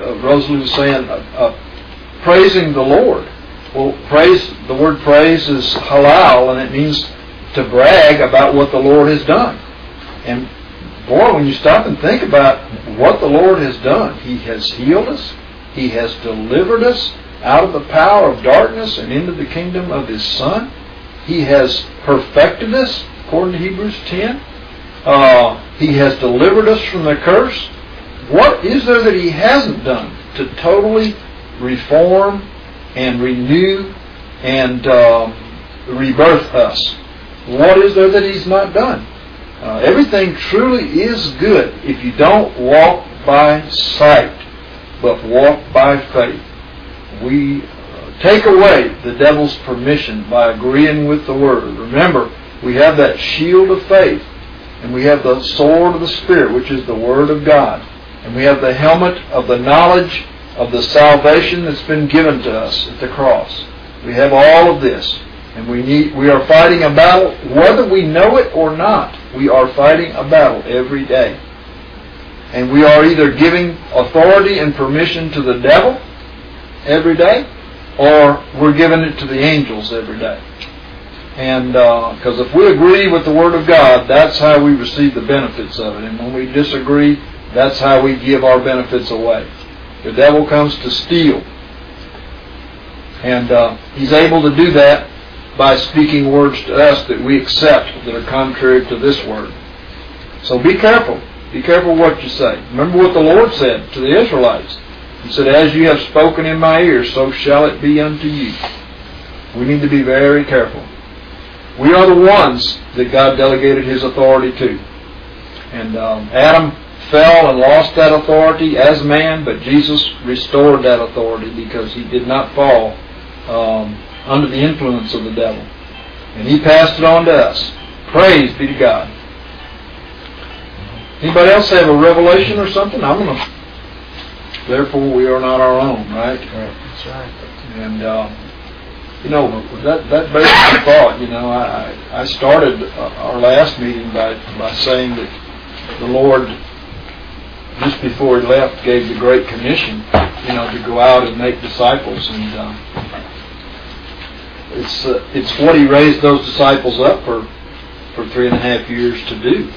Rosalie was saying, praising the Lord. Well, the word praise is halal, and it means to brag about what the Lord has done. And boy, when you stop and think about what the Lord has done, He has healed us, He has delivered us out of the power of darkness and into the kingdom of His Son. He has perfected us, according to Hebrews 10. He has delivered us from the curse. What is there that He hasn't done to totally reform and renew and rebirth us? What is there that He's not done? Everything truly is good if you don't walk by sight, but walk by faith. We take away the devil's permission by agreeing with the Word. Remember, we have that shield of faith, and we have the sword of the Spirit, which is the Word of God. And we have the helmet of the knowledge of the salvation that's been given to us at the cross. We have all of this. And we are fighting a battle, whether we know it or not. We are fighting a battle every day. And we are either giving authority and permission to the devil every day, or we're giving it to the angels every day. And because if we agree with the Word of God, that's how we receive the benefits of it. And when we disagree, that's how we give our benefits away. The devil comes to steal. And he's able to do that by speaking words to us that we accept that are contrary to this Word. So be careful. Be careful what you say. Remember what the Lord said to the Israelites. He said, "As you have spoken in my ears, so shall it be unto you." We need to be very careful. We are the ones that God delegated His authority to. And Adam fell and lost that authority as man, but Jesus restored that authority because he did not fall under the influence of the devil. And He passed it on to us. Praise be to God. Anybody else have a revelation or something? Therefore we are not our own, right? That's right. And that basic thought. I started our last meeting by saying that the Lord, just before He left, gave the Great Commission, to go out and make disciples, and it's what He raised those disciples up for 3.5 years to do.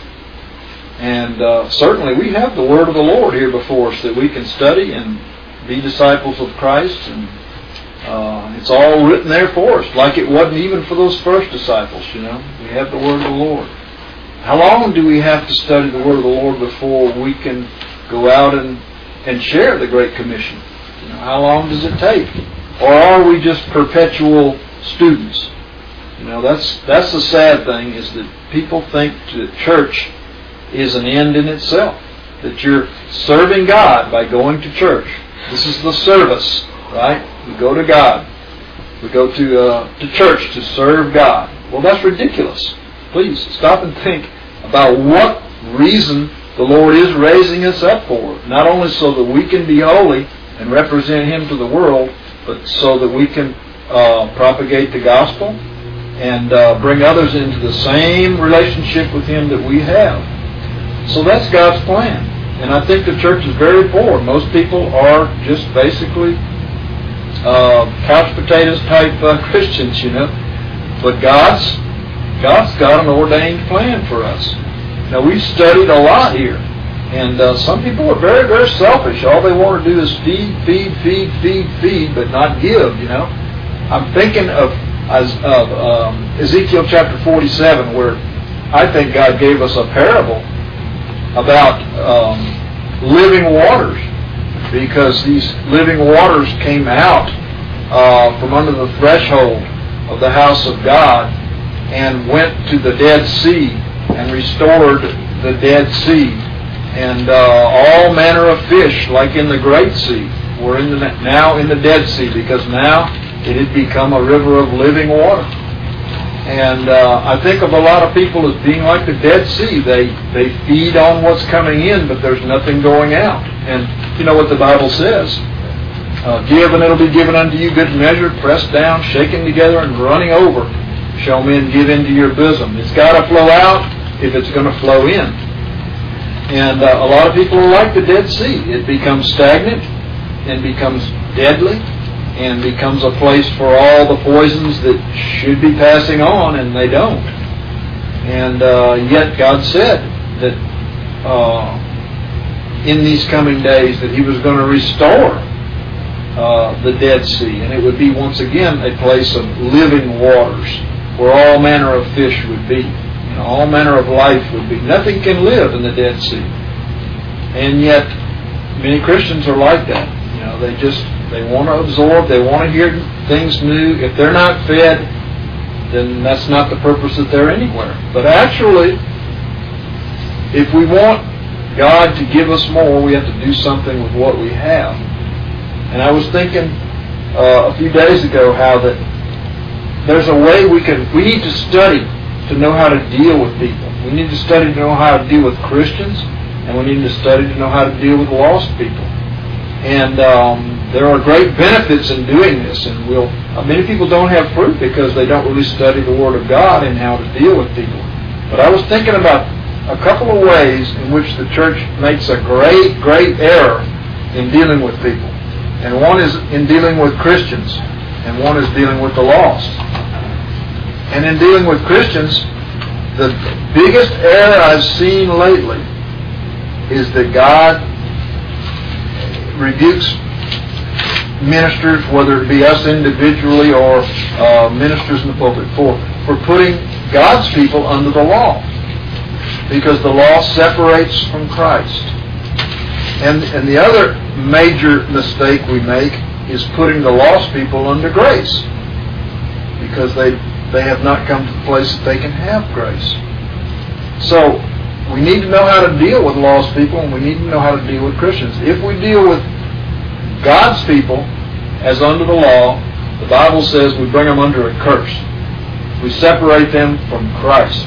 And certainly we have the Word of the Lord here before us that we can study and be disciples of Christ, and it's all written there for us, like it wasn't even for those first disciples. We have the Word of the Lord. How long do we have to study the Word of the Lord before we can go out and share the Great Commission? How long does it take? Or are we just perpetual students? That's the sad thing, is that people think that church is an end in itself, that you're serving God by going to church. This is the service, right? We go to God. We go to church to serve God. Well, that's ridiculous. Please stop and think about what reason the Lord is raising us up for. Not only so that we can be holy and represent Him to the world, but so that we can propagate the gospel and bring others into the same relationship with Him that we have. So that's God's plan. And I think the church is very poor. Most people are just basically couch potatoes type Christians, But God's got an ordained plan for us. Now, we've studied a lot here. And some people are very, very selfish. All they want to do is feed, but not give, I'm thinking of Ezekiel chapter 47, where I think God gave us a parable about living waters, because these living waters came out from under the threshold of the house of God and went to the Dead Sea and restored the Dead Sea, and all manner of fish, like in the Great Sea, were now in the Dead Sea, because now it had become a river of living water. And I think of a lot of people as being like the Dead Sea. They feed on what's coming in, but there's nothing going out. And you know what the Bible says. Give, and it'll be given unto you, good measure, pressed down, shaken together, and running over, shall men give into your bosom. It's got to flow out if it's going to flow in. And a lot of people are like the Dead Sea. It becomes stagnant. and becomes deadly and becomes a place for all the poisons that should be passing on, and they don't. And yet God said that in these coming days that He was going to restore the Dead Sea, and it would be once again a place of living waters where all manner of fish would be, all manner of life would be. Nothing can live in the Dead Sea. And yet many Christians are like that. They want to absorb, they want to hear things new. If they're not fed, then that's not the purpose that they're anywhere. But actually, if we want God to give us more, we have to do something with what we have. And I was thinking a few days ago how that there's a way we need to study to know how to deal with people. We need to study to know how to deal with Christians, and we need to study to know how to deal with lost people. And there are great benefits in doing this, and many people don't have fruit because they don't really study the Word of God and how to deal with people. But I was thinking about a couple of ways in which the church makes a great, great error in dealing with people. And one is in dealing with Christians, and one is dealing with the lost. And in dealing with Christians, the biggest error I've seen lately is that God rebukes ministers, whether it be us individually or ministers in the pulpit, for putting God's people under the law, because the law separates from Christ. And the other major mistake we make is putting the lost people under grace, because they have not come to the place that they can have grace. So we need to know how to deal with lost people, and we need to know how to deal with Christians. If we deal with God's people as under the law, the Bible says we bring them under a curse. We separate them from Christ.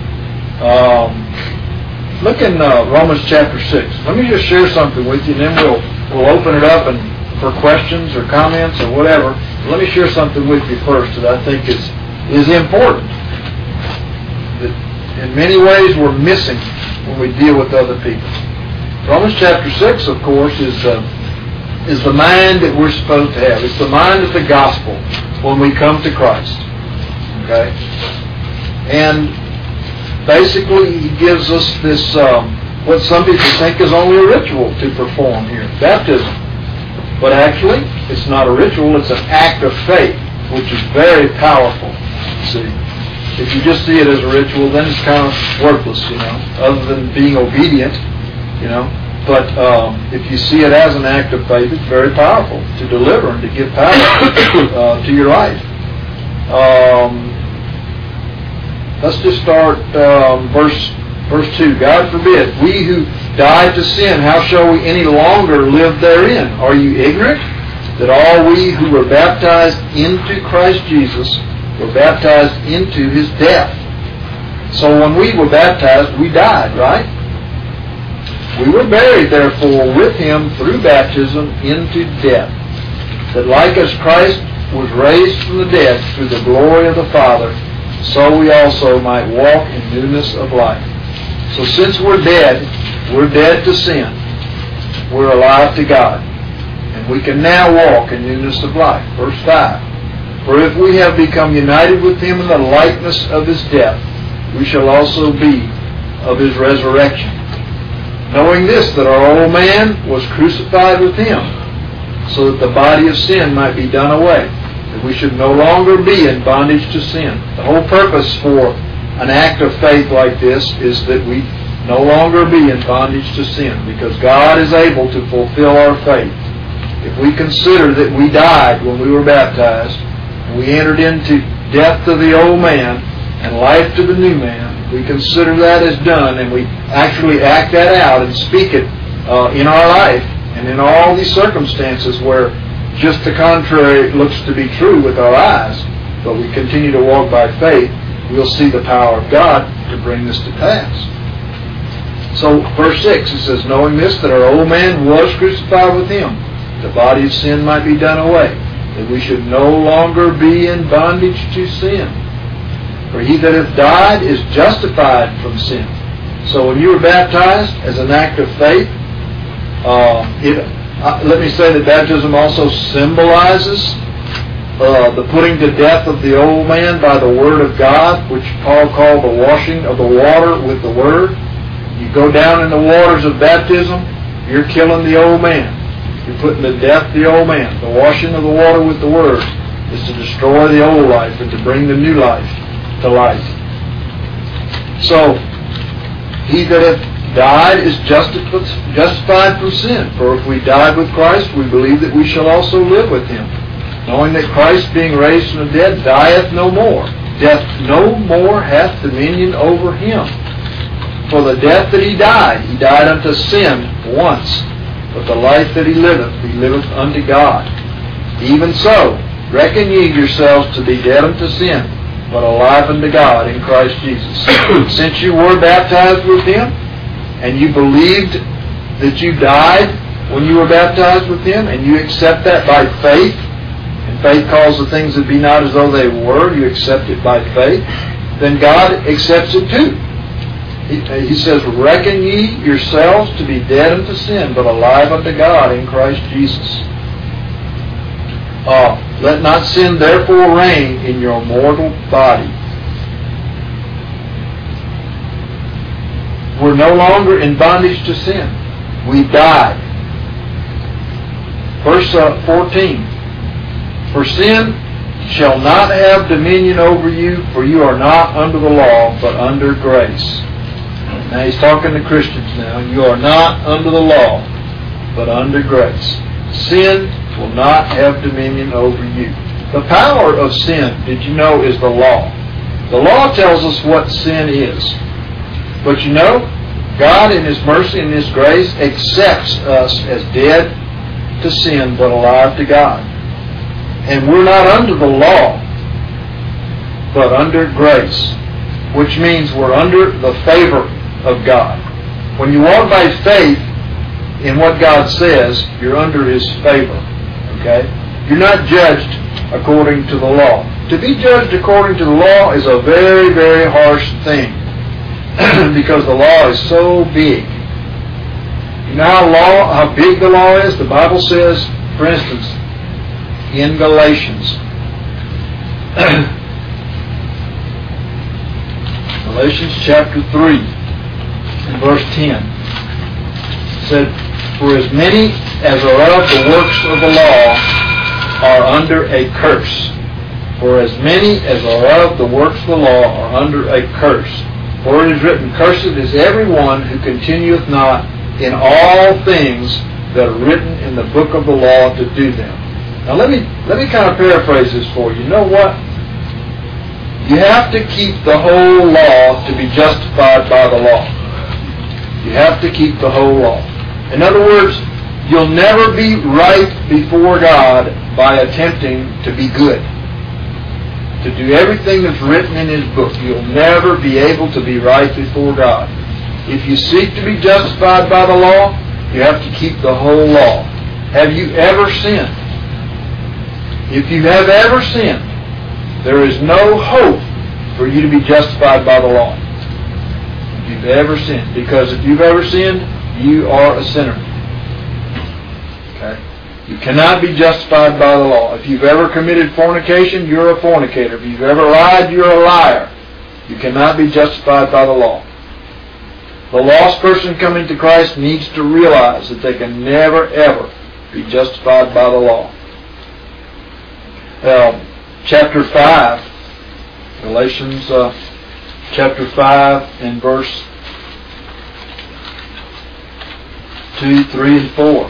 Look in Romans chapter 6. Let me just share something with you, and then we'll open it up and for questions or comments or whatever. Let me share something with you first that I think is important, that in many ways we're missing when we deal with other people. Romans chapter 6, of course, is the mind that we're supposed to have. It's the mind of the gospel when we come to Christ. Okay? And basically He gives us this, what some people think is only a ritual to perform here, baptism. But actually, it's not a ritual, it's an act of faith, which is very powerful. See, if you just see it as a ritual, then it's kind of worthless, other than being obedient, But if you see it as an act of faith, it's very powerful to deliver and to give power to your life. Let's just start verse 2. God forbid, we who died to sin, how shall we any longer live therein? Are you ignorant that all we who were baptized into Christ Jesus were baptized into His death? So when we were baptized, we died, right? We were buried, therefore, with Him through baptism into death, that like as Christ was raised from the dead through the glory of the Father, so we also might walk in newness of life. So since we're dead to sin. We're alive to God. And we can now walk in newness of life. Verse 5. For if we have become united with Him in the likeness of His death, we shall also be of His resurrection. Knowing this, that our old man was crucified with Him, so that the body of sin might be done away, that we should no longer be in bondage to sin. The whole purpose for an act of faith like this is that we no longer be in bondage to sin, because God is able to fulfill our faith. If we consider that we died when we were baptized, and we entered into death to the old man and life to the new man, we consider that as done, and we actually act that out and speak it in our life, and in all these circumstances where just the contrary looks to be true with our eyes, but we continue to walk by faith, we'll see the power of God to bring this to pass. So verse 6, it says, knowing this, that our old man was crucified with Him, the body of sin might be done away, that we should no longer be in bondage to sin. For he that hath died is justified from sin. So when you were baptized as an act of faith, it Let me say that baptism also symbolizes the putting to death of the old man by the Word of God, which Paul called the washing of the water with the Word. You go down in the waters of baptism, you're killing the old man. You're putting to death the old man. The washing of the water with the Word is to destroy the old life and to bring the new life to life. So, he that hath died is justified from sin. For if we died with Christ, we believe that we shall also live with him, knowing that Christ, being raised from the dead, dieth no more. Death no more hath dominion over him. For the death that he died unto sin once. But the life that he liveth unto God. Even so, reckon ye yourselves to be dead unto sin, but alive unto God in Christ Jesus. Since you were baptized with him, and you believed that you died when you were baptized with him, and you accept that by faith, and faith calls the things that be not as though they were, you accept it by faith, then God accepts it too. He says, reckon ye yourselves to be dead unto sin, but alive unto God in Christ Jesus. Let not sin therefore reign in your mortal body. We're no longer in bondage to sin. We died. Verse 14. For sin shall not have dominion over you, for you are not under the law, but under grace. Now he's talking to Christians now. You are not under the law, but under grace. Sin will not have dominion over you. The power of sin, did you know, is the law. The law tells us what sin is. But you know, God in His mercy and His grace accepts us as dead to sin, but alive to God. And we're not under the law, but under grace, which means we're under the favor of God. When you walk by faith in what God says, you're under His favor. Okay? You're not judged according to the law. To be judged according to the law is a very, very harsh thing because the law is so big. You know how big the law is? The Bible says, for instance, in Galatians, Galatians chapter 3 and verse 10, it said, for as many as are of the works of the law are under a curse. For as many as are of the works of the law are under a curse. For it is written, cursed is every one who continueth not in all things that are written in the book of the law to do them. Now let me kind of paraphrase this for you. You know what? You have to keep the whole law to be justified by the law. You have to keep the whole law. In other words, you'll never be right before God by attempting to be good. To do everything that's written in His book. You'll never be able to be right before God. If you seek to be justified by the law, you have to keep the whole law. Have you ever sinned? If you have ever sinned, there is no hope for you to be justified by the law. If you've ever sinned. Because if you've ever sinned, you are a sinner. Okay? You cannot be justified by the law. If you've ever committed fornication, you're a fornicator. If you've ever lied, you're a liar. You cannot be justified by the law. The lost person coming to Christ needs to realize that they can never, ever be justified by the law. Chapter 5, Galatians chapter 5 and verse 2, 3, and 4.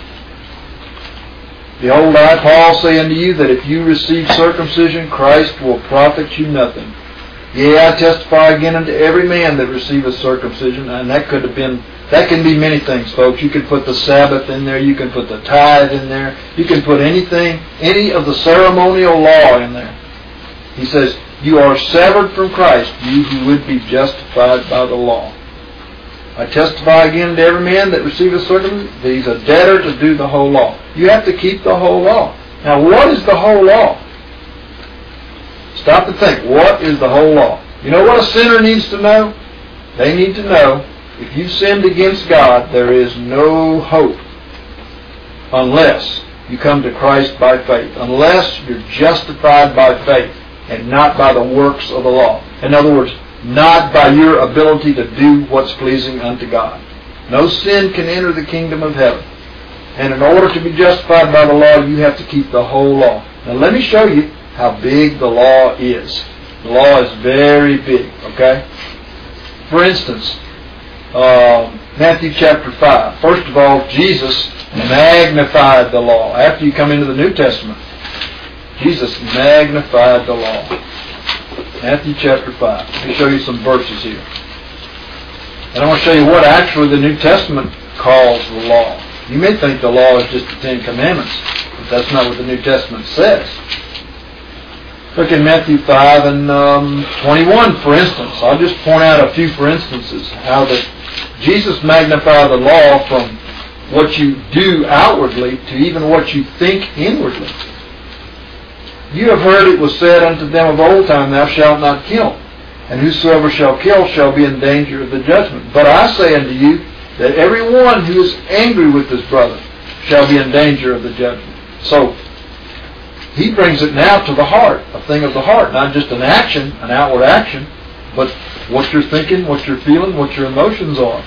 Behold, I, Paul, say unto you that if you receive circumcision, Christ will profit you nothing. Yea, I testify again unto every man that receiveth circumcision, and that can be many things, folks. You can put the Sabbath in there, you can put the tithe in there, you can put anything, any of the ceremonial law in there. He says, you are severed from Christ, you who would be justified by the law. I testify again to every man that receiveth circumcision, that he's a debtor to do the whole law. You have to keep the whole law. Now, what is the whole law? Stop and think. What is the whole law? You know what a sinner needs to know? They need to know if you've sinned against God, there is no hope unless you come to Christ by faith, unless you're justified by faith and not by the works of the law. In other words, not by your ability to do what's pleasing unto God. No sin can enter the kingdom of heaven. And in order to be justified by the law, you have to keep the whole law. Now let me show you how big the law is. The law is very big, okay? For instance, Matthew chapter 5. First of all, Jesus magnified the law. After you come into the New Testament, Jesus magnified the law. Matthew chapter 5. Let me show you some verses here. And I want to show you what actually the New Testament calls the law. You may think the law is just the Ten Commandments, but that's not what the New Testament says. Look in Matthew 5 and 21, for instance. I'll just point out a few for instances how that Jesus magnified the law from what you do outwardly to even what you think inwardly. You have heard it was said unto them of old time, Thou shalt not kill, and whosoever shall kill shall be in danger of the judgment. But I say unto you, that every one who is angry with his brother shall be in danger of the judgment. So, he brings it now to the heart, a thing of the heart, not just an action, an outward action, but what you're thinking, what you're feeling, what your emotions are.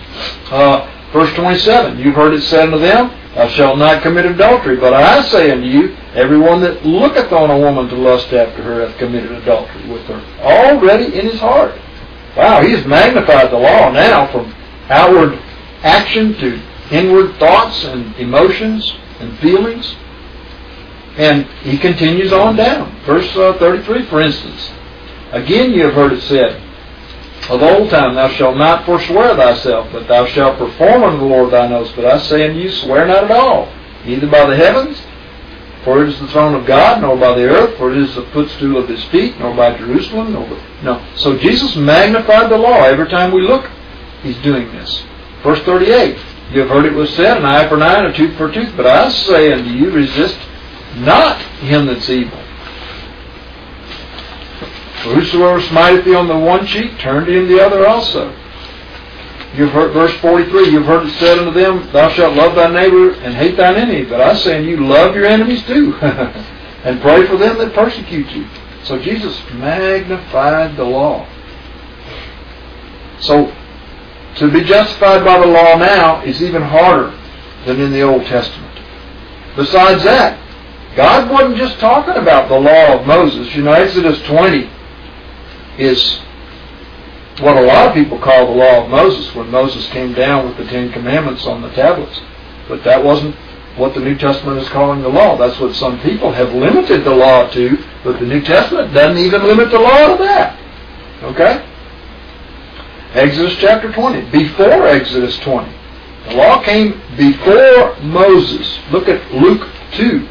Verse 27, you've heard it said unto them, Thou shalt not commit adultery. But I say unto you, everyone that looketh on a woman to lust after her hath committed adultery with her, already in his heart. Wow, he has magnified the law now from outward action to inward thoughts and emotions and feelings. And he continues on down. Verse 33, for instance. Again you have heard it said, Of old time thou shalt not forswear thyself, but thou shalt perform unto the Lord thine oaths. But I say unto you, swear not at all, neither by the heavens, for it is the throne of God, nor by the earth, for it is the footstool of his feet, nor by Jerusalem, No. So Jesus magnified the law. Every time we look, he's doing this. Verse 38, you have heard it was said, an eye for an eye and a tooth for a tooth. But I say unto you, resist not him that's evil. For whosoever smiteth thee on the one cheek, turn to him the other also. You've heard, verse 43, you've heard it said unto them, Thou shalt love thy neighbor and hate thine enemy. But I say unto you, love your enemies too, and pray for them that persecute you. So Jesus magnified the law. So, to be justified by the law now is even harder than in the Old Testament. Besides that, God wasn't just talking about the law of Moses. You know, Exodus 20 is what a lot of people call the law of Moses, when Moses came down with the Ten Commandments on the tablets. But that wasn't what the New Testament is calling the law. That's what some people have limited the law to, but the New Testament doesn't even limit the law to that. Okay? Exodus chapter 20. Before Exodus 20. The law came before Moses. Look at Luke 2.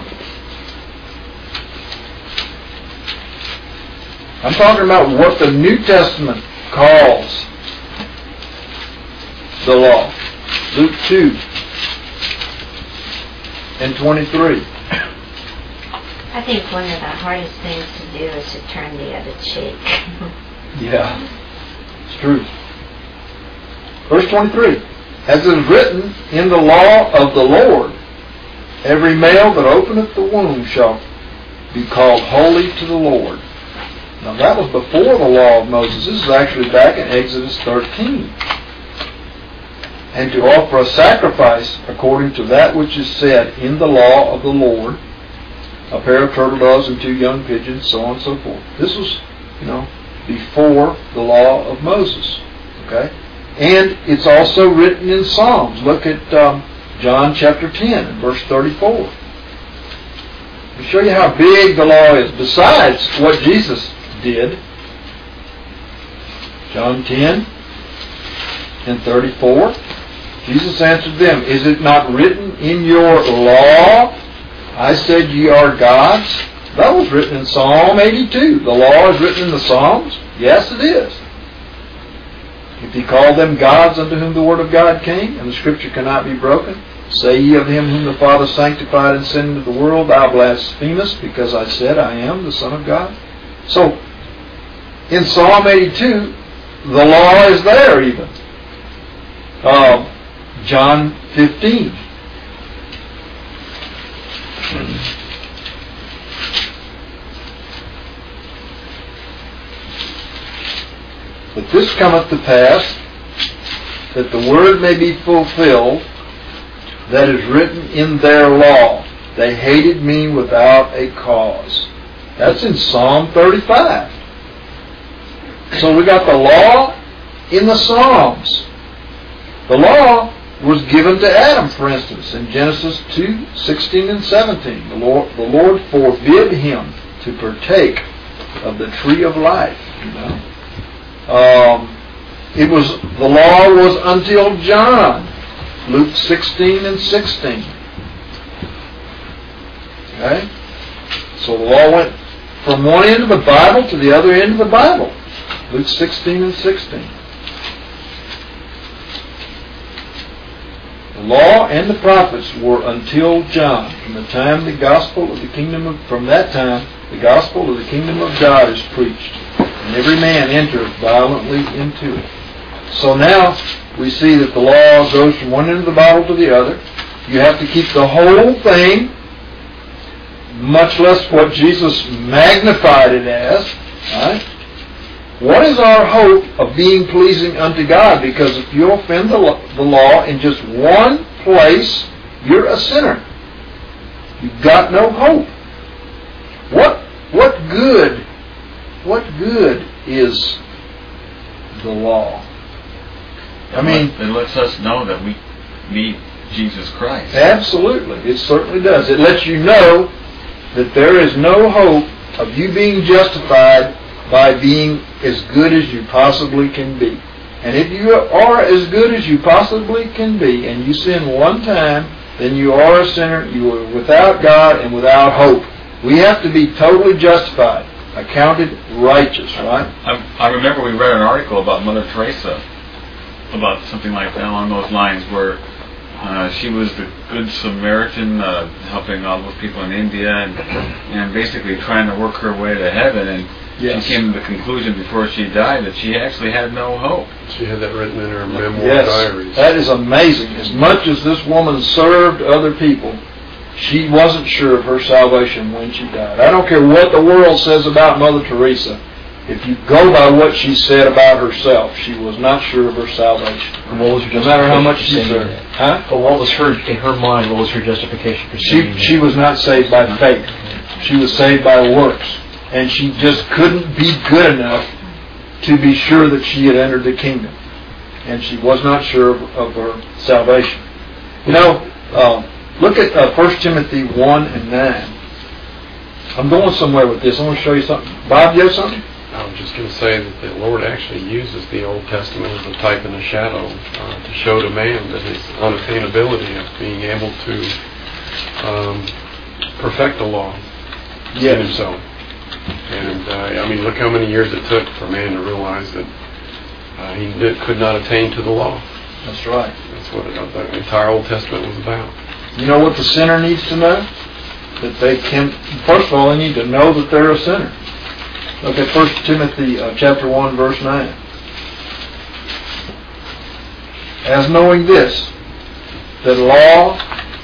I'm talking about what the New Testament calls the law. Luke 2 and 23. I think one of the hardest things to do is to turn the other cheek. Yeah, it's true. Verse 23. As it is written in the law of the Lord, every male that openeth the womb shall be called holy to the Lord. Now that was before the law of Moses. This is actually back in Exodus 13. And to offer a sacrifice according to that which is said in the law of the Lord, a pair of turtle doves and 2 young pigeons, so on and so forth. This was, before the law of Moses. Okay? And it's also written in Psalms. Look at John chapter 10 and verse 34. To show you how big the law is, besides what Jesus did. John 10 and 34. Jesus answered them, Is it not written in your law, I said ye are gods? That was written in Psalm 82. The law is written in the Psalms? Yes, it is. If ye call them gods unto whom the word of God came, and the scripture cannot be broken, say ye of him whom the Father sanctified and sent into the world, Thou blasphemest, because I said I am the Son of God? So, in Psalm 82, the law is there even. John 15. But this cometh to pass, that the word may be fulfilled, that is written in their law. They hated me without a cause. That's in Psalm 35. So we got the law in the Psalms. The law was given to Adam, for instance, in Genesis 2:16 and 17. The Lord forbid him to partake of the tree of life. You know, the law was until John, Luke 16 and 16. Okay, so the law went from one end of the Bible to the other end of the Bible, Luke 16 and 16. The law and the prophets were until John. From that time, the gospel of the kingdom of God is preached, and every man entereth violently into it. So now we see that the law goes from one end of the Bible to the other. You have to keep the whole thing, much less what Jesus magnified it as. Right? What is our hope of being pleasing unto God? Because if you offend the law in just one place, you're a sinner. You've got no hope. What good is the law? I mean, it lets us know that we need Jesus Christ. Absolutely. It certainly does. It lets you know that there is no hope of you being justified by being as good as you possibly can be. And if you are as good as you possibly can be, and you sin one time, then you are a sinner, you are without God and without hope. We have to be totally justified, accounted righteous, right? I remember we read an article about Mother Teresa, about something like that along those lines, where she was the Good Samaritan, helping all those people in India, and basically trying to work her way to heaven. And yes, she came to the conclusion before she died that she actually had no hope. She had that written in her memoir diaries. That is amazing. As much as this woman served other people, she wasn't sure of her salvation when she died. I don't care what the world says about Mother Teresa. If you go by what she said about herself, she was not sure of her salvation. And what was her no matter how much she served. Huh? But what was her, in her mind, what was her justification for saying that? She was not saved by faith. She was saved by works. And she just couldn't be good enough to be sure that she had entered the kingdom. And she was not sure of her salvation. You know, look at 1 Timothy 1 and 9. I'm going somewhere with this. I want to show you something. Bob, you have something? I was just going to say that the Lord actually uses the Old Testament as a type and a shadow to show to man that his unattainability of being able to perfect the law in himself. And I mean, look how many years it took for man to realize that he could not attain to the law. That's right. That's what the entire Old Testament was about. You know what the sinner needs to know? That they can, first of all, they need to know that they're a sinner. Look at 1 Timothy chapter 1, verse 9. As knowing this, that law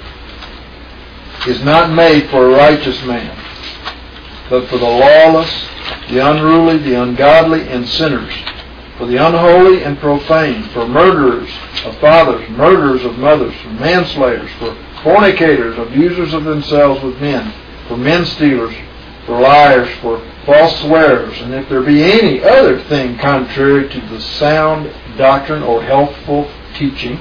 is not made for a righteous man, but for the lawless, the unruly, the ungodly, and sinners, for the unholy and profane, for murderers of fathers, murderers of mothers, for manslayers, for fornicators, abusers of themselves with men, for men stealers, for liars, for false swearers, and if there be any other thing contrary to the sound doctrine or healthful teaching.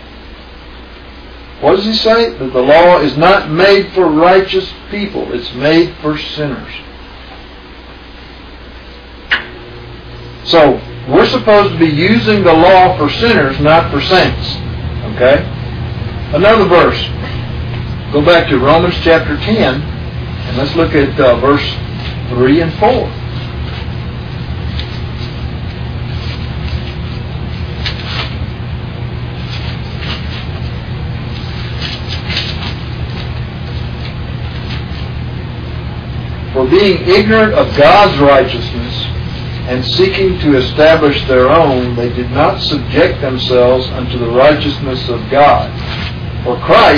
What does he say? That the law is not made for righteous people. It's made for sinners. So, we're supposed to be using the law for sinners, not for saints. Okay? Another verse. Go back to Romans chapter 10, and let's look at verse 3 and 4. For being ignorant of God's righteousness and seeking to establish their own, they did not subject themselves unto the righteousness of God. For Christ,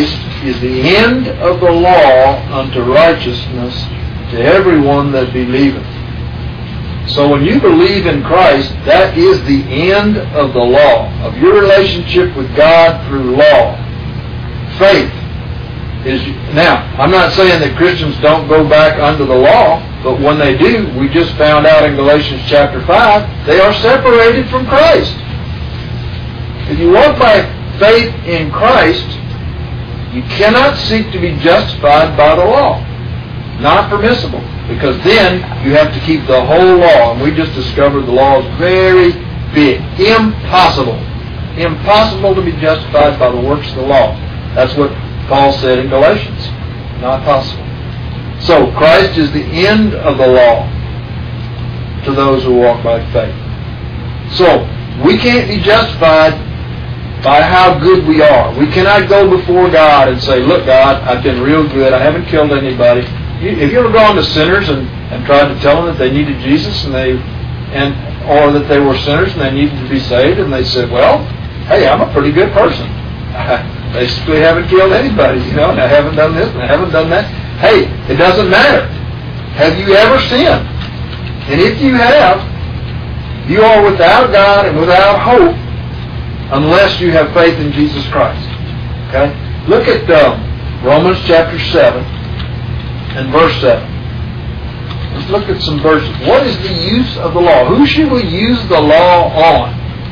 is the end of the law unto righteousness to everyone that believeth. So when you believe in Christ, that is the end of the law, of your relationship with God through law. Faith is... Now, I'm not saying that Christians don't go back under the law, but when they do, we just found out in Galatians chapter 5, they are separated from Christ. If you walk by faith in Christ, you cannot seek to be justified by the law. Not permissible. Because then you have to keep the whole law. And we just discovered the law is very big. Impossible. Impossible to be justified by the works of the law. That's what Paul said in Galatians. Not possible. So Christ is the end of the law to those who walk by faith. So we can't be justified by how good we are. We cannot go before God and say, look, God, I've been real good. I haven't killed anybody. Have you ever gone to sinners and tried to tell them that they needed Jesus or that they were sinners and they needed to be saved, and they said, well, hey, I'm a pretty good person. I basically haven't killed anybody, and I haven't done this and I haven't done that. Hey, it doesn't matter. Have you ever sinned? And if you have, you are without God and without hope unless you have faith in Jesus Christ. Okay? Look at Romans chapter 7. And verse 7. Let's look at some verses. What is the use of the law? Who should we use the law on?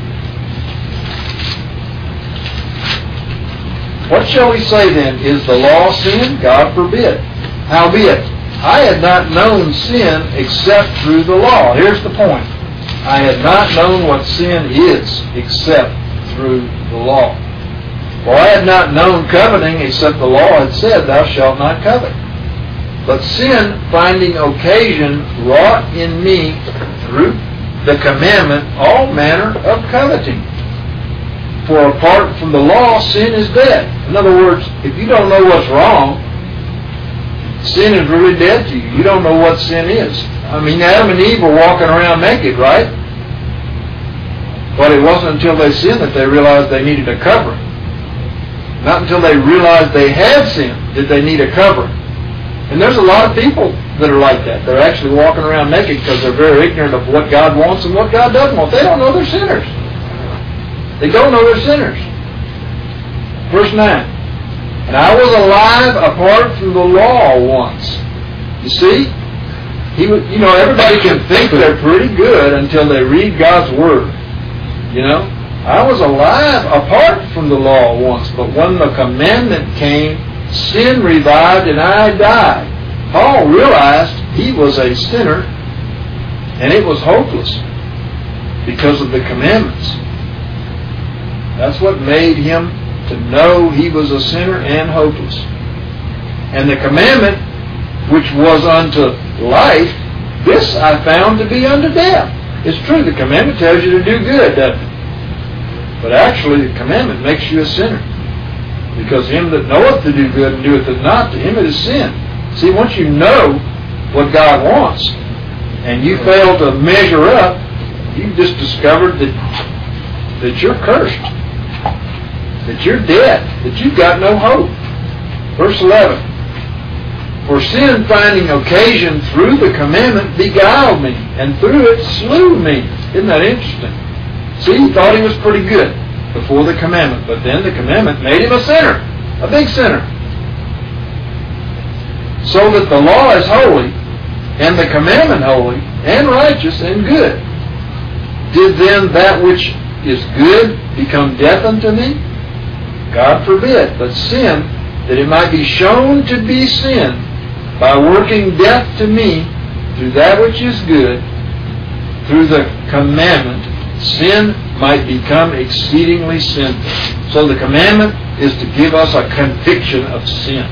What shall we say then? Is the law sin? God forbid. Howbeit, I had not known sin except through the law. Here's the point. I had not known what sin is except through the law. For I had not known coveting except the law had said, thou shalt not covet. But sin, finding occasion, wrought in me through the commandment all manner of coveting. For apart from the law, sin is dead. In other words, if you don't know what's wrong, sin is really dead to you. You don't know what sin is. I mean, Adam and Eve were walking around naked, right? But it wasn't until they sinned that they realized they needed a covering. Not until they realized they had sinned did they need a covering. And there's a lot of people that are like that. They're actually walking around naked because they're very ignorant of what God wants and what God doesn't want. They don't know they're sinners. They don't know they're sinners. Verse 9. And I was alive apart from the law once. You see? Everybody can think they're pretty good until they read God's Word. I was alive apart from the law once, but when the commandment came, sin revived and I died. Paul realized he was a sinner and it was hopeless because of the commandments. That's what made him to know he was a sinner and hopeless. And the commandment, which was unto life, this I found to be unto death. It's true, the commandment tells you to do good, doesn't it? But actually the commandment makes you a sinner. Because him that knoweth to do good and doeth it not, to him it is sin. See, once you know what God wants, and you fail to measure up, you've just discovered that you're cursed. That you're dead. That you've got no hope. Verse 11. For sin, finding occasion through the commandment, beguiled me, and through it slew me. Isn't that interesting? See, he thought he was pretty good before the commandment, but then the commandment made him a sinner, a big sinner. So that the law is holy, and the commandment holy, and righteous, and good. Did then that which is good become death unto me? God forbid, but sin, that it might be shown to be sin, by working death to me, through that which is good, through the commandment, sin might become exceedingly sinful. So the commandment is to give us a conviction of sin.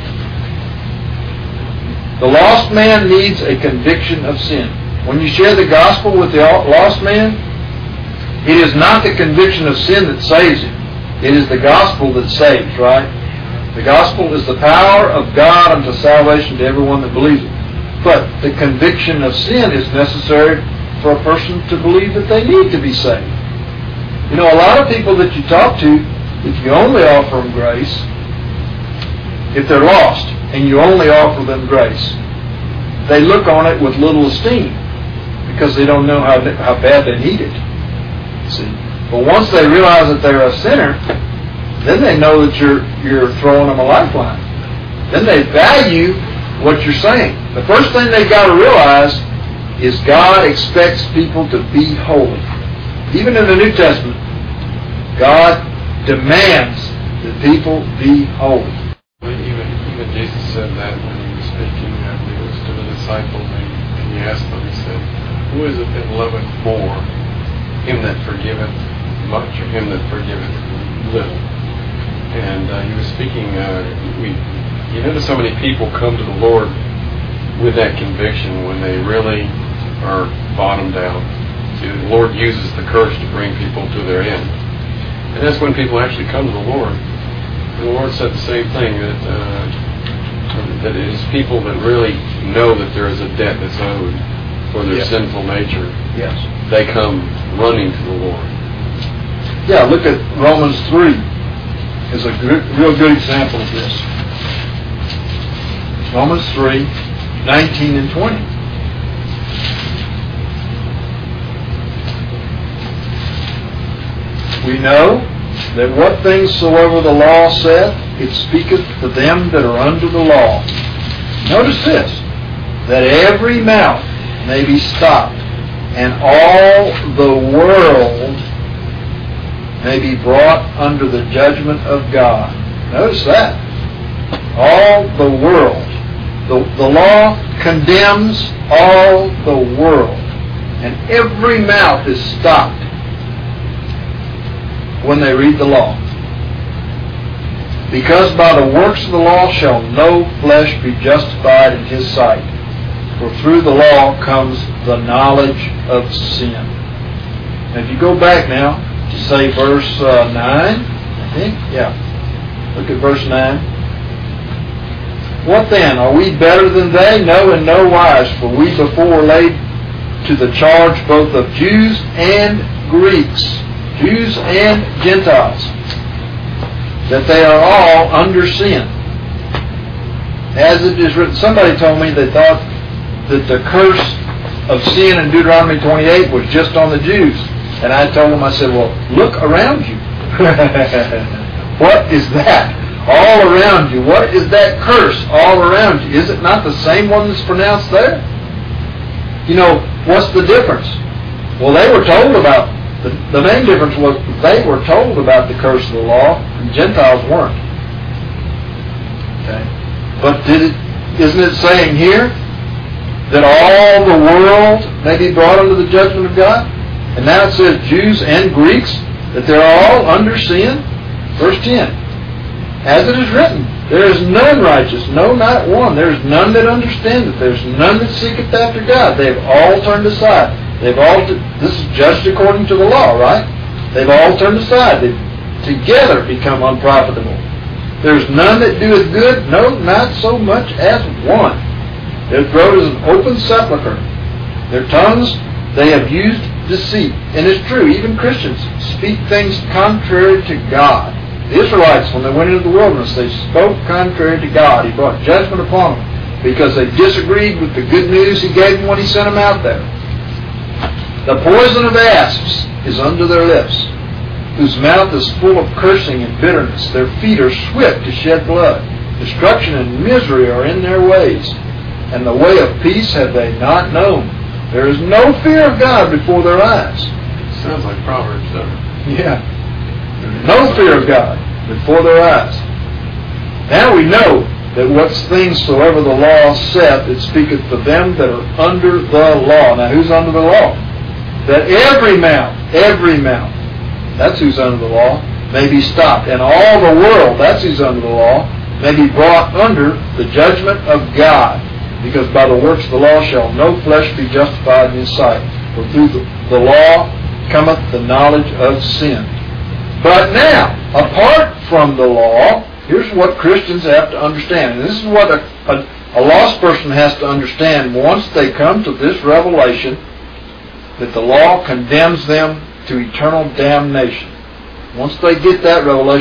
The lost man needs a conviction of sin. When you share the gospel with the lost man, it is not the conviction of sin that saves him. It is the gospel that saves, right? The gospel is the power of God unto salvation to everyone that believes it. But the conviction of sin is necessary for a person to believe that they need to be saved. A lot of people that you talk to, if you only offer them grace, if they're lost and you only offer them grace, they look on it with little esteem because they don't know how bad they need it. See? But once they realize that they're a sinner, then they know that you're throwing them a lifeline. Then they value what you're saying. The first thing they've got to realize is God expects people to be holy. Even in the New Testament, God demands that people be holy. Even Jesus said that when he was speaking, I believe it was to the disciples, and he asked them, he said, "Who is it that loveth more, him that forgiveth much or him that forgiveth little?" And he was speaking, you notice so many people come to the Lord with that conviction when they really are bottomed out. See, the Lord uses the curse to bring people to their end. And that's when people actually come to the Lord. And the Lord said the same thing, that it is people that really know that there is a debt that's owed for their sinful nature. Yes. They come running to the Lord. Yeah, look at Romans 3 is a real good example of this. Romans 3, 19 and 20. We know that what things soever the law saith, it speaketh to them that are under the law. Notice this, that every mouth may be stopped, and all the world may be brought under the judgment of God. Notice that. All the world. The law condemns all the world. And every mouth is stopped when they read the law. Because by the works of the law shall no flesh be justified in his sight. For through the law comes the knowledge of sin. Now if you go back now to say verse 9, I think, yeah. Look at verse 9. What then? Are we better than they? No, in no wise. For we before laid to the charge both of Jews and Greeks, Jews and Gentiles, that they are all under sin. As it is written, somebody told me they thought that the curse of sin in Deuteronomy 28 was just on the Jews. And I told them, I said, well, look around you. What is that? All around you. What is that curse all around you? Is it not the same one that's pronounced there? You know, what's the difference? Well, they were told about, the main difference was they were told about the curse of the law, and Gentiles weren't. Okay. But isn't it saying here that all the world may be brought under the judgment of God? And now it says Jews and Greeks, that they're all under sin. Verse 10. As it is written, there is none righteous, no, not one. There is none that understandeth. There is none that seeketh after God. They have all turned aside. This is judged according to the law, right? They've all turned aside. They've together become unprofitable. There is none that doeth good, no, not so much as one. Their throat is an open sepulchre. Their tongues they have used deceit. And it's true, even Christians speak things contrary to God. The Israelites, when they went into the wilderness, they spoke contrary to God. He brought judgment upon them because they disagreed with the good news He gave them when He sent them out there. The poison of asps is under their lips, whose mouth is full of cursing and bitterness. Their feet are swift to shed blood. Destruction and misery are in their ways, and the way of peace have they not known. There is no fear of God before their eyes. Sounds like Proverbs, though. Yeah. No fear of God before their eyes. Now we know that what things soever the law saith, it speaketh to them that are under the law. Now who's under the law? That every mouth, that's who's under the law, may be stopped. And all the world, that's who's under the law, may be brought under the judgment of God. Because by the works of the law shall no flesh be justified in His sight. For through the law cometh the knowledge of sin. But now, apart from the law, here's what Christians have to understand. And this is what a lost person has to understand once they come to this revelation that the law condemns them to eternal damnation. Once they get that revelation,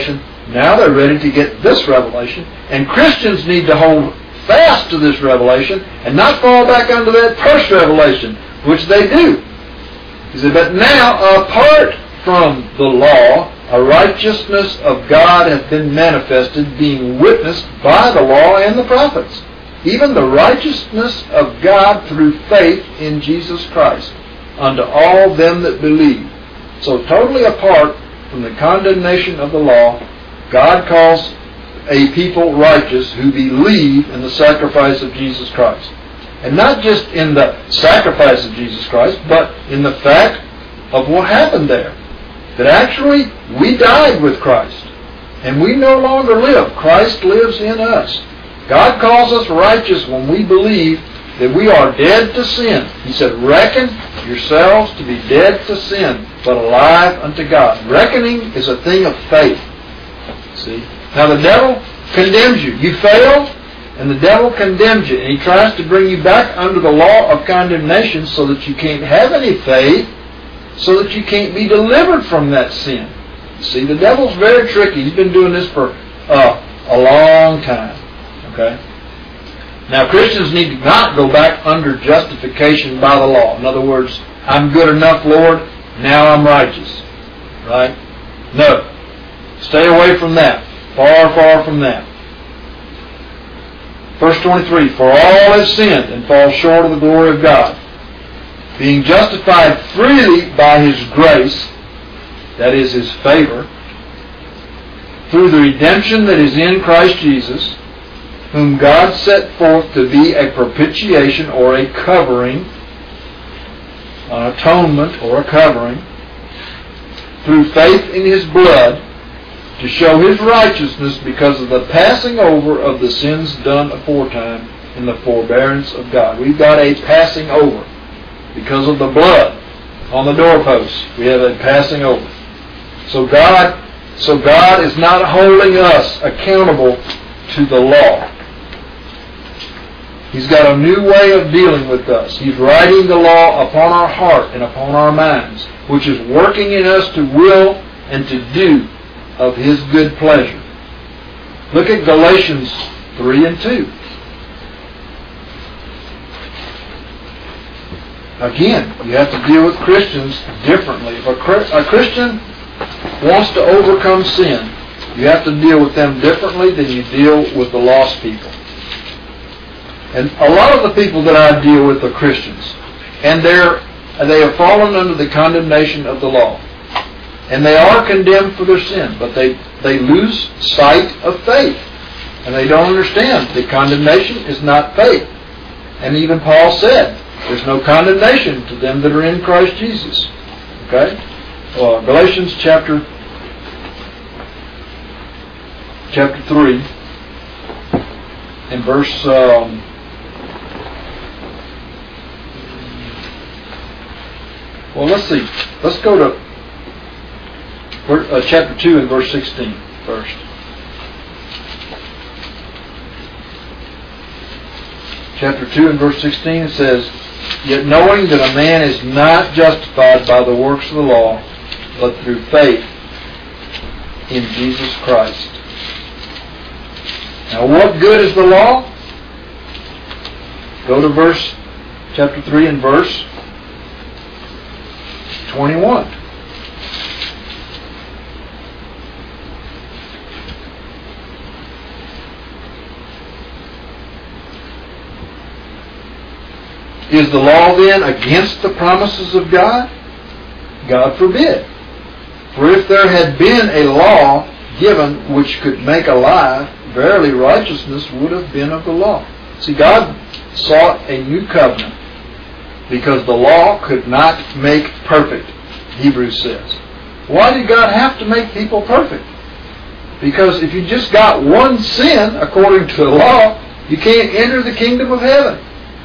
Now they're ready to get this revelation. And Christians need to hold fast to this revelation and not fall back under that first revelation, which they do. He said, but now, apart from the law, a righteousness of God hath been manifested, being witnessed by the law and the prophets, even the righteousness of God through faith in Jesus Christ, unto all them that believe. So totally apart from the condemnation of the law, God calls a people righteous who believe in the sacrifice of Jesus Christ. And not just in the sacrifice of Jesus Christ, but in the fact of what happened there. That actually we died with Christ. And we no longer live. Christ lives in us. God calls us righteous when we believe that we are dead to sin. He said, reckon yourselves to be dead to sin, but alive unto God. Reckoning is a thing of faith. See? Now the devil condemns you. You failed, and the devil condemns you. And he tries to bring you back under the law of condemnation so that you can't have any faith, so that you can't be delivered from that sin. See, the devil's very tricky. He's been doing this for a long time. Okay? Now, Christians need to not go back under justification by the law. In other words, I'm good enough, Lord, now I'm righteous. Right? No. Stay away from that. Far, far from that. Verse 23, for all have sinned and fall short of the glory of God, being justified freely by His grace, that is His favor, through the redemption that is in Christ Jesus, whom God set forth to be a propitiation or a covering, an atonement or a covering, through faith in His blood, to show His righteousness because of the passing over of the sins done aforetime in the forbearance of God. We've got a passing over. Because of the blood on the doorposts, we have a passing over. So God is not holding us accountable to the law. He's got a new way of dealing with us. He's writing the law upon our heart and upon our minds, which is working in us to will and to do of His good pleasure. Look at Galatians 3 and 2. Again, you have to deal with Christians differently. If a Christian wants to overcome sin, you have to deal with them differently than you deal with the lost people. And a lot of the people that I deal with are Christians. And they have fallen under the condemnation of the law. And they are condemned for their sin, but they lose sight of faith. And they don't understand that condemnation is not faith. And even Paul said, there's no condemnation to them that are in Christ Jesus. Okay? Galatians chapter 3 and verse let's see. Let's go to chapter 2 and verse 16 first. Chapter 2 and verse 16 it says, yet knowing that a man is not justified by the works of the law, but through faith in Jesus Christ. Now what good is the law? Go to chapter 3 and verse 21. Is the law then against the promises of God? God forbid. For if there had been a law given which could make alive, verily righteousness would have been of the law. See, God sought a new covenant because the law could not make perfect, Hebrews says. Why did God have to make people perfect? Because if you just got one sin according to the law, you can't enter the kingdom of heaven.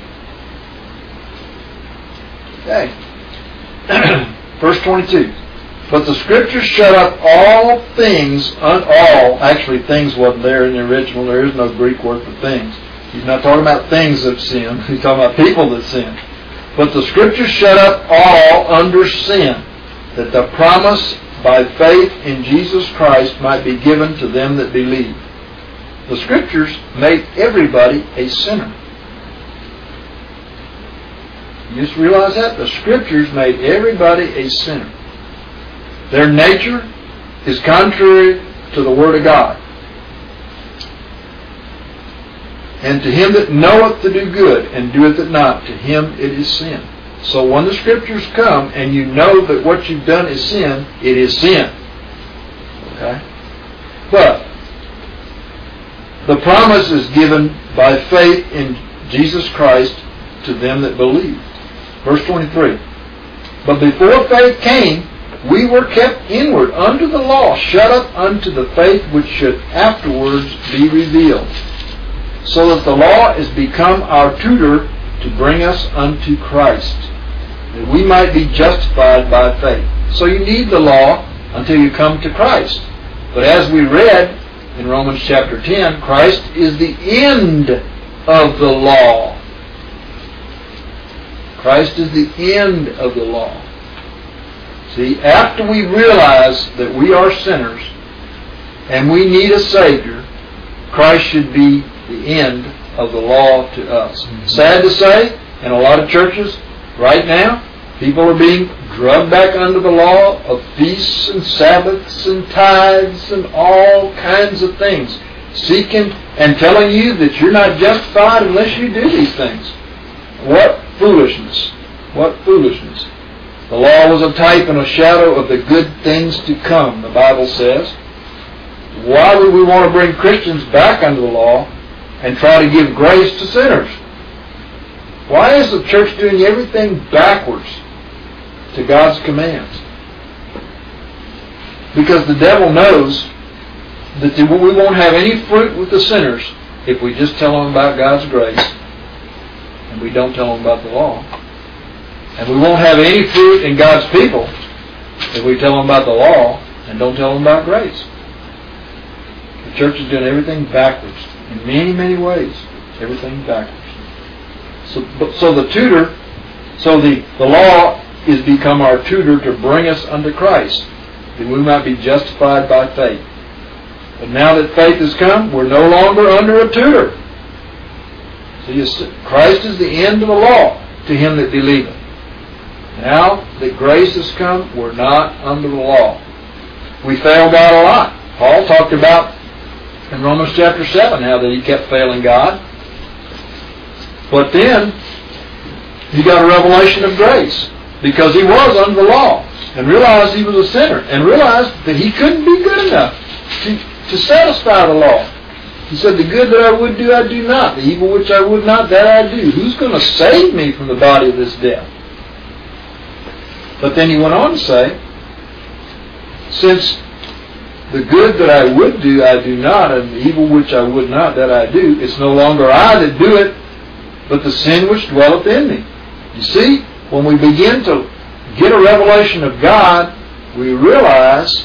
Okay. Verse 22. But the Scriptures shut up all things, actually things wasn't there in the original, there is no Greek word for things. He's not talking about things that sin, he's talking about people that sin. But the Scriptures shut up all under sin, that the promise by faith in Jesus Christ might be given to them that believe. The Scriptures make everybody a sinner. You just realize that? The Scriptures made everybody a sinner. Their nature is contrary to the Word of God. And to him that knoweth to do good and doeth it not, to him it is sin. So when the Scriptures come and you know that what you've done is sin, it is sin. Okay? But the promise is given by faith in Jesus Christ to them that believe. Verse 23. But before faith came, we were kept inward under the law, shut up unto the faith which should afterwards be revealed. So that the law is become our tutor to bring us unto Christ, that we might be justified by faith. So you need the law until you come to Christ. But as we read in Romans chapter 10, Christ is the end of the law. Christ is the end of the law. See, after we realize that we are sinners and we need a Savior, Christ should be the end of the law to us. Mm-hmm. Sad to say, in a lot of churches right now, people are being drugged back under the law of feasts and Sabbaths and tithes and all kinds of things, seeking and telling you that you're not justified unless you do these things. What foolishness. What foolishness. The law was a type and a shadow of the good things to come, the Bible says. Why would we want to bring Christians back under the law and try to give grace to sinners? Why is the church doing everything backwards to God's commands? Because the devil knows that we won't have any fruit with the sinners if we just tell them about God's grace and we don't tell them about the law. And we won't have any fruit in God's people if we tell them about the law and don't tell them about grace. The church is doing everything backwards. In many, many ways. Everything backwards. So the law is become our tutor to bring us unto Christ, that we might be justified by faith. But now that faith has come, we're no longer under a tutor. See, Christ is the end of the law to him that believeth. Now that grace has come, we're not under the law. We fail God a lot. Paul talked about in Romans chapter 7 how that he kept failing God. But then he got a revelation of grace because he was under the law and realized he was a sinner and realized that he couldn't be good enough to satisfy the law. He said, the good that I would do, I do not. The evil which I would not, that I do. Who's going to save me from the body of this death? But then he went on to say, since the good that I would do, I do not, and the evil which I would not, that I do, it's no longer I that do it, but the sin which dwelleth in me. You see, when we begin to get a revelation of God, we realize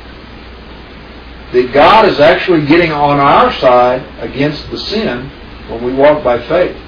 that God is actually getting on our side against the sin when we walk by faith.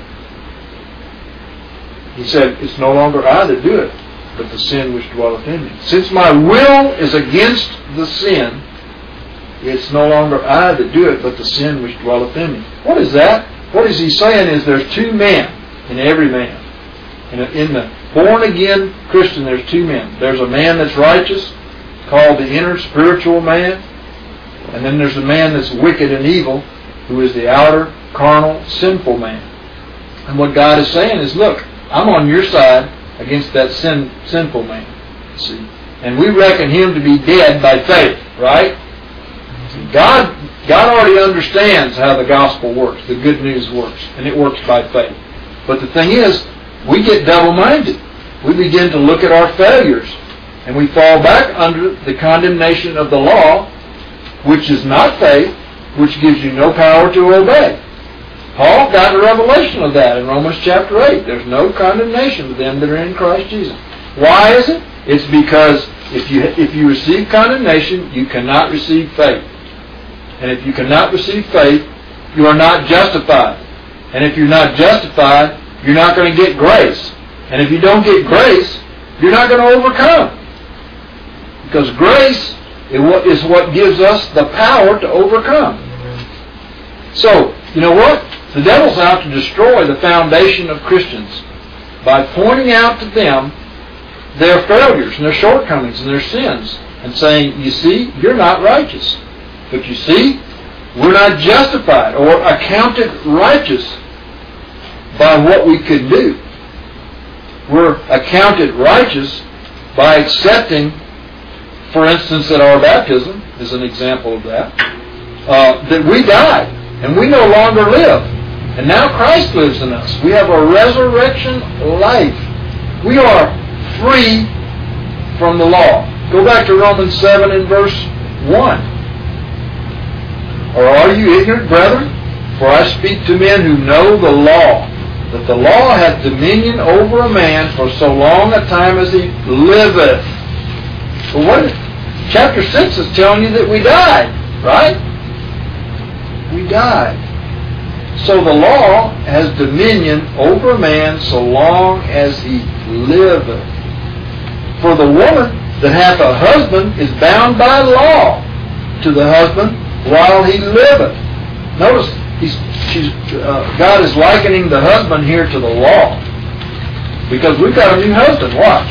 He said, it's no longer I that do it, but the sin which dwelleth in me. Since my will is against the sin, it's no longer I that do it, but the sin which dwelleth in me. What is that? What is he saying is there's two men in every man. In the born-again Christian, there's two men. There's a man that's righteous, called the inner spiritual man, and then there's a man that's wicked and evil, who is the outer, carnal, sinful man. And what God is saying is, look, I'm on your side against that sinful man. See? And we reckon him to be dead by faith, right? God already understands how the gospel works, the good news works, and it works by faith. But the thing is, we get double-minded. We begin to look at our failures, and we fall back under the condemnation of the law, which is not faith, which gives you no power to obey. Paul got a revelation of that in Romans chapter 8. There's no condemnation to them that are in Christ Jesus. Why is it? It's because if you receive condemnation, you cannot receive faith. And if you cannot receive faith, you are not justified. And if you're not justified, you're not going to get grace. And if you don't get grace, you're not going to overcome. Because grace is what gives us the power to overcome. So, you know what? The devil's out to destroy the foundation of Christians by pointing out to them their failures and their shortcomings and their sins and saying, you see, you're not righteous. But you see, we're not justified or accounted righteous by what we could do. We're accounted righteous by accepting, for instance, at our baptism is an example of that, that we died and we no longer live. And now Christ lives in us. We have a resurrection life. We are free from the law. Go back to Romans 7 and verse 1. Or are you ignorant, brethren? For I speak to men who know the law, that the law hath dominion over a man for so long a time as he liveth. But what? Chapter 6 is telling you that we died, right? We died. So the law has dominion over a man so long as he liveth. For the woman that hath a husband is bound by law to the husband while he liveth. Notice, God is likening the husband here to the law. Because we've got a new husband, watch.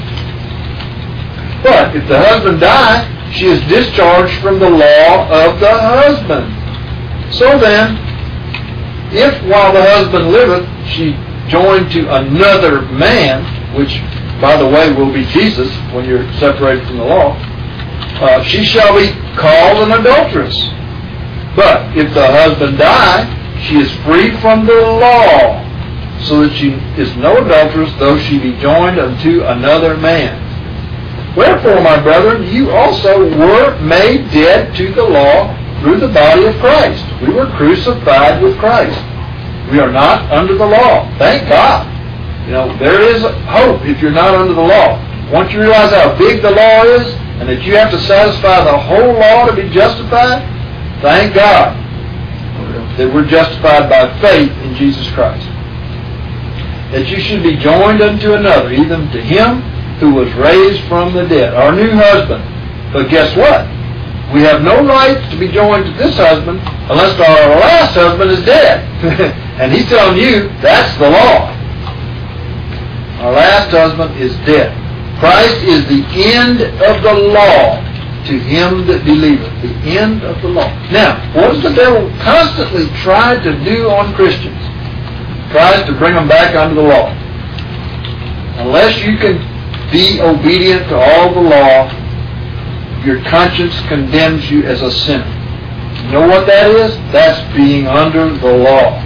But if the husband die, she is discharged from the law of the husband. So then, if while the husband liveth, she joined to another man, which, by the way, will be Jesus when you're separated from the law, she shall be called an adulteress. But if the husband die, she is free from the law, so that she is no adulteress, though she be joined unto another man. Wherefore, my brethren, you also were made dead to the law through the body of Christ. We were crucified with Christ. We are not under the law. Thank God. You know, there is hope if you're not under the law. Once you realize how big the law is, and that you have to satisfy the whole law to be justified, thank God that we're justified by faith in Jesus Christ. That you should be joined unto another, even to him who was raised from the dead, our new husband. But guess what? We have no right to be joined to this husband unless our last husband is dead. And he's telling you that's the law. Our last husband is dead. Christ is the end of the law to him that believeth. The end of the law. Now, what does the devil constantly try to do on Christians? Tries to bring them back under the law. Unless you can be obedient to all the law, your conscience condemns you as a sinner. You know what that is? That's being under the law.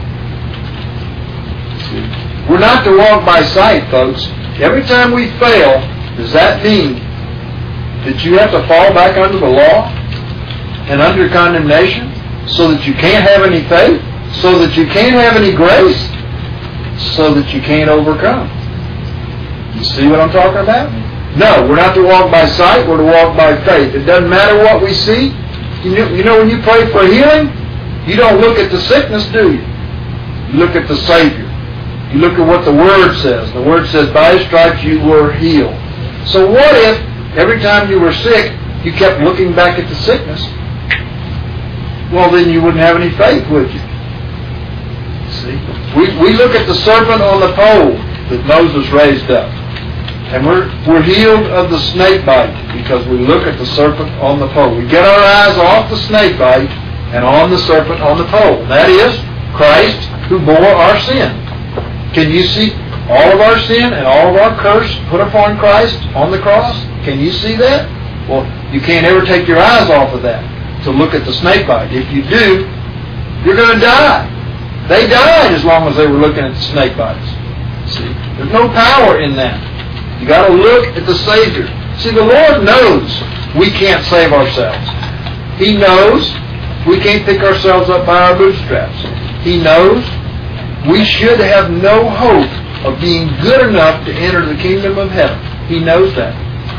See? We're not to walk by sight, folks. Every time we fail, does that mean that you have to fall back under the law and under condemnation so that you can't have any faith, so that you can't have any grace, so that you can't overcome? You see what I'm talking about? No, we're not to walk by sight, we're to walk by faith. It doesn't matter what we see. You know when you pray for healing, you don't look at the sickness, do you? You look at the Savior. You look at what the Word says. The Word says, by His stripes you were healed. So what if every time you were sick, you kept looking back at the sickness? Well, then you wouldn't have any faith, would you? See? We look at the serpent on the pole that Moses raised up. And we're healed of the snake bite because we look at the serpent on the pole. We get our eyes off the snake bite and on the serpent on the pole. That is Christ who bore our sin. Can you see all of our sin and all of our curse put upon Christ on the cross? Can you see that? Well, you can't ever take your eyes off of that to look at the snake bite. If you do, you're going to die. They died as long as they were looking at the snake bites. See, there's no power in that. You got to look at the Savior. See, the Lord knows we can't save ourselves. He knows we can't pick ourselves up by our bootstraps. He knows we should have no hope of being good enough to enter the kingdom of heaven. He knows that.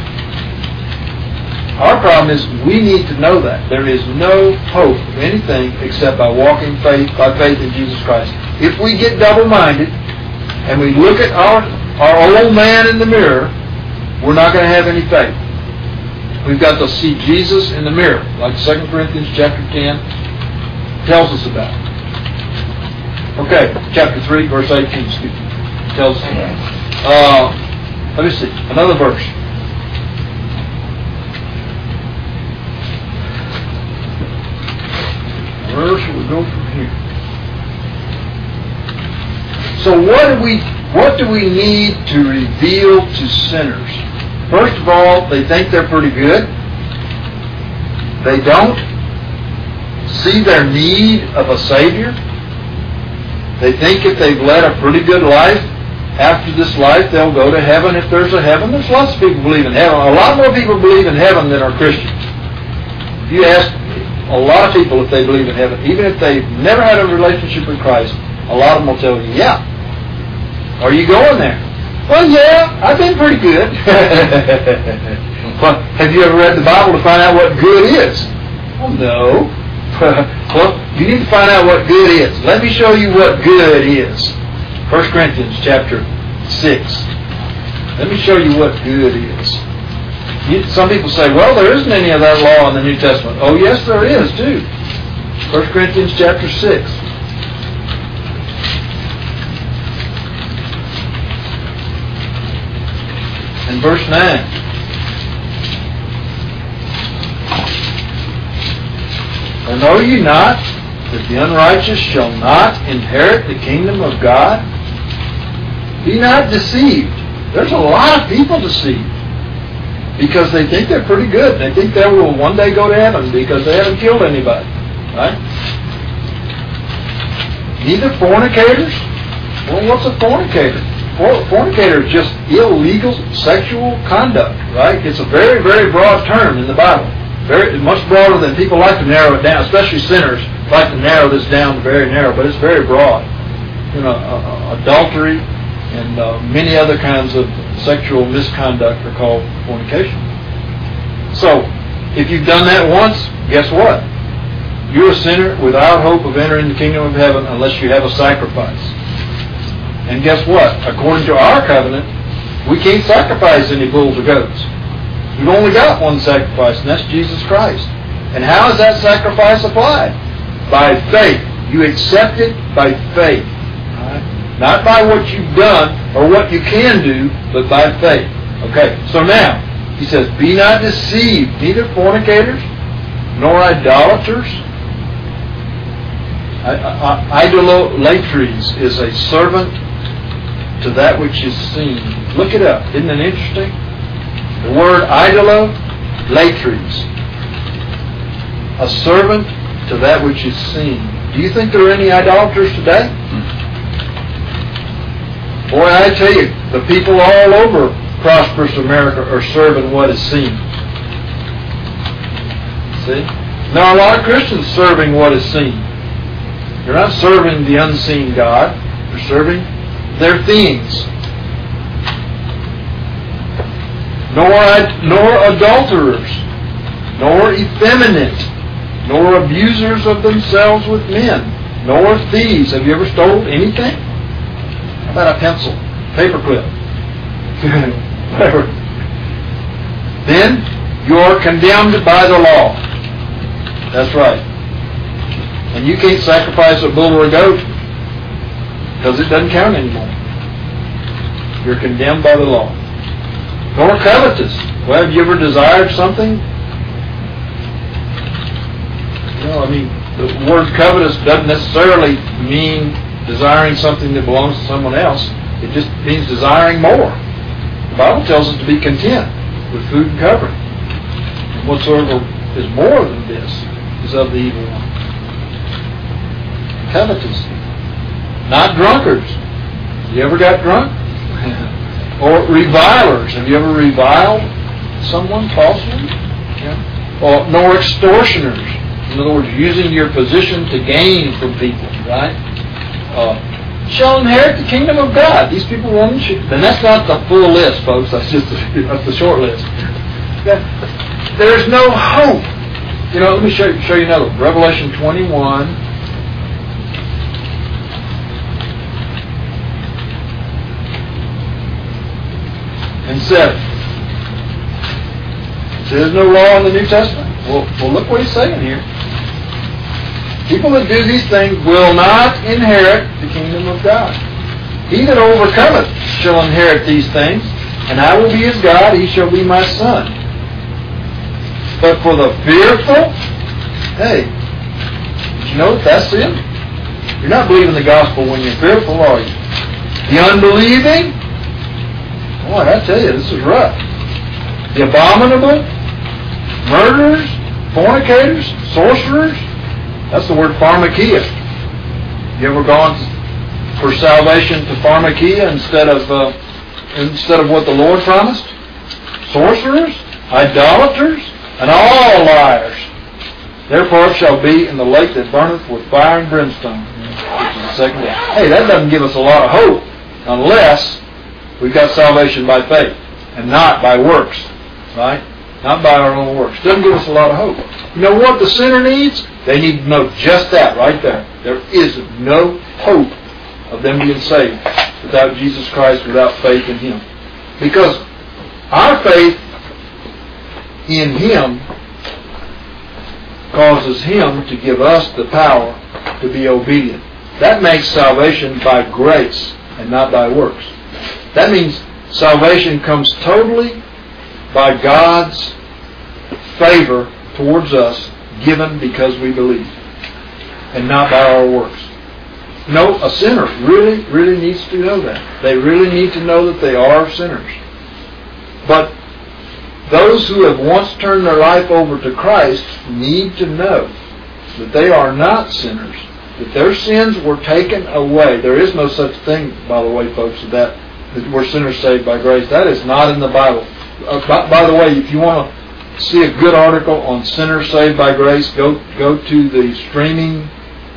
Our problem is we need to know that. There is no hope of anything except by walking by faith in Jesus Christ. If we get double-minded and we look at our old man in the mirror, we're not going to have any faith. We've got to see Jesus in the mirror, like 2 Corinthians chapter 10 tells us about. Okay, chapter 3, verse 18, excuse me, tells us. Let me see, another verse. Where should we go from here? So what do we need to reveal to sinners? First of all, they think they're pretty good. They don't see their need of a Savior. They think if they've led a pretty good life, after this life they'll go to heaven if there's a heaven. There's lots of people believe in heaven. A lot more people believe in heaven than are Christians. If you ask a lot of people if they believe in heaven, even if they've never had a relationship with Christ, a lot of them will tell you, yeah. Are you going there? Well, yeah, I've been pretty good. Well, have you ever read the Bible to find out what good is? Well, no. Well, you need to find out what good is. Let me show you what good is. 1 Corinthians chapter 6. Let me show you what good is. Some people say, well, there isn't any of that law in the New Testament. Oh, yes, there is, too. 1 Corinthians chapter 6. And verse 9. And know ye not that the unrighteous shall not inherit the kingdom of God? Be not deceived. There's a lot of people deceived because they think they're pretty good. They think they will one day go to heaven because they haven't killed anybody. Right? Neither fornicators. Well, what's a fornicator? Fornicator is just illegal sexual conduct, right? It's a very, very broad term in the Bible. Very much broader than people like to narrow it down, especially sinners like to narrow this down to very narrow, but it's very broad. You know, adultery and many other kinds of sexual misconduct are called fornication. So, if you've done that once, guess what? You're a sinner without hope of entering the kingdom of heaven unless you have a sacrifice. And guess what? According to our covenant, we can't sacrifice any bulls or goats. We've only got one sacrifice, and that's Jesus Christ. And how is that sacrifice applied? By faith. You accept it by faith. Right? Not by what you've done or what you can do, but by faith. Okay, so now, he says, be not deceived, neither fornicators, nor idolaters. Idolatries is a servant to that which is seen. Look it up. Isn't it interesting? The word idolatries, a servant to that which is seen. Do you think there are any idolaters today? Boy, I tell you, the people all over prosperous America are serving what is seen. See? Now, a lot of Christians serving what is seen. They're not serving the unseen God. They're serving their things. Nor adulterers, nor effeminate, nor abusers of themselves with men, nor thieves. Have you ever stolen anything? How about a pencil, paperclip? Whatever. Then you are condemned by the law. That's right. And you can't sacrifice a bull or a goat because it doesn't count anymore. You're condemned by the law. Nor covetous. Well, have you ever desired something? The word covetous doesn't necessarily mean desiring something that belongs to someone else. It just means desiring more. The Bible tells us to be content with food and covering. And whatsoever is more than this is of the evil one. Covetous. Not drunkards. You ever got drunk? Or revilers. Have you ever reviled someone falsely? Yeah. Or nor extortioners. In other words, using your position to gain from people, right? Shall inherit the kingdom of God. These people won't. And that's not the full list, folks. That's the short list. There's no hope. Let me show you another. Revelation 21. And 7. It There is no law in the New Testament. Well, look what he's saying here. People that do these things will not inherit the kingdom of God. He that overcometh shall inherit these things, and I will be his God, he shall be my son. But for the fearful, hey, did you know that's sin? You're not believing the gospel when you're fearful, are you? The unbelieving, boy, I tell you, this is rough. The abominable, murderers, fornicators, sorcerers. That's the word pharmakia. You ever gone for salvation to pharmakia instead of what the Lord promised? Sorcerers, idolaters, and all liars. Their part shall be in the lake that burneth with fire and brimstone. Which is the second death. Hey, that doesn't give us a lot of hope unless we've got salvation by faith and not by works. Right? Not by our own works. Doesn't give us a lot of hope. You know what the sinner needs? They need to know just that right there. There is no hope of them being saved without Jesus Christ, without faith in Him. Because our faith in Him causes Him to give us the power to be obedient. That makes salvation by grace and not by works. That means salvation comes totally by God's favor towards us, given because we believe, and not by our works. No, a sinner really needs to know that. They really need to know that they are sinners. But those who have once turned their life over to Christ need to know that they are not sinners, that their sins were taken away. There is no such thing, by the way, folks, that we're sinners saved by grace. That is not in the Bible. By the way, if you want to see a good article on sinners saved by grace, go to the streaming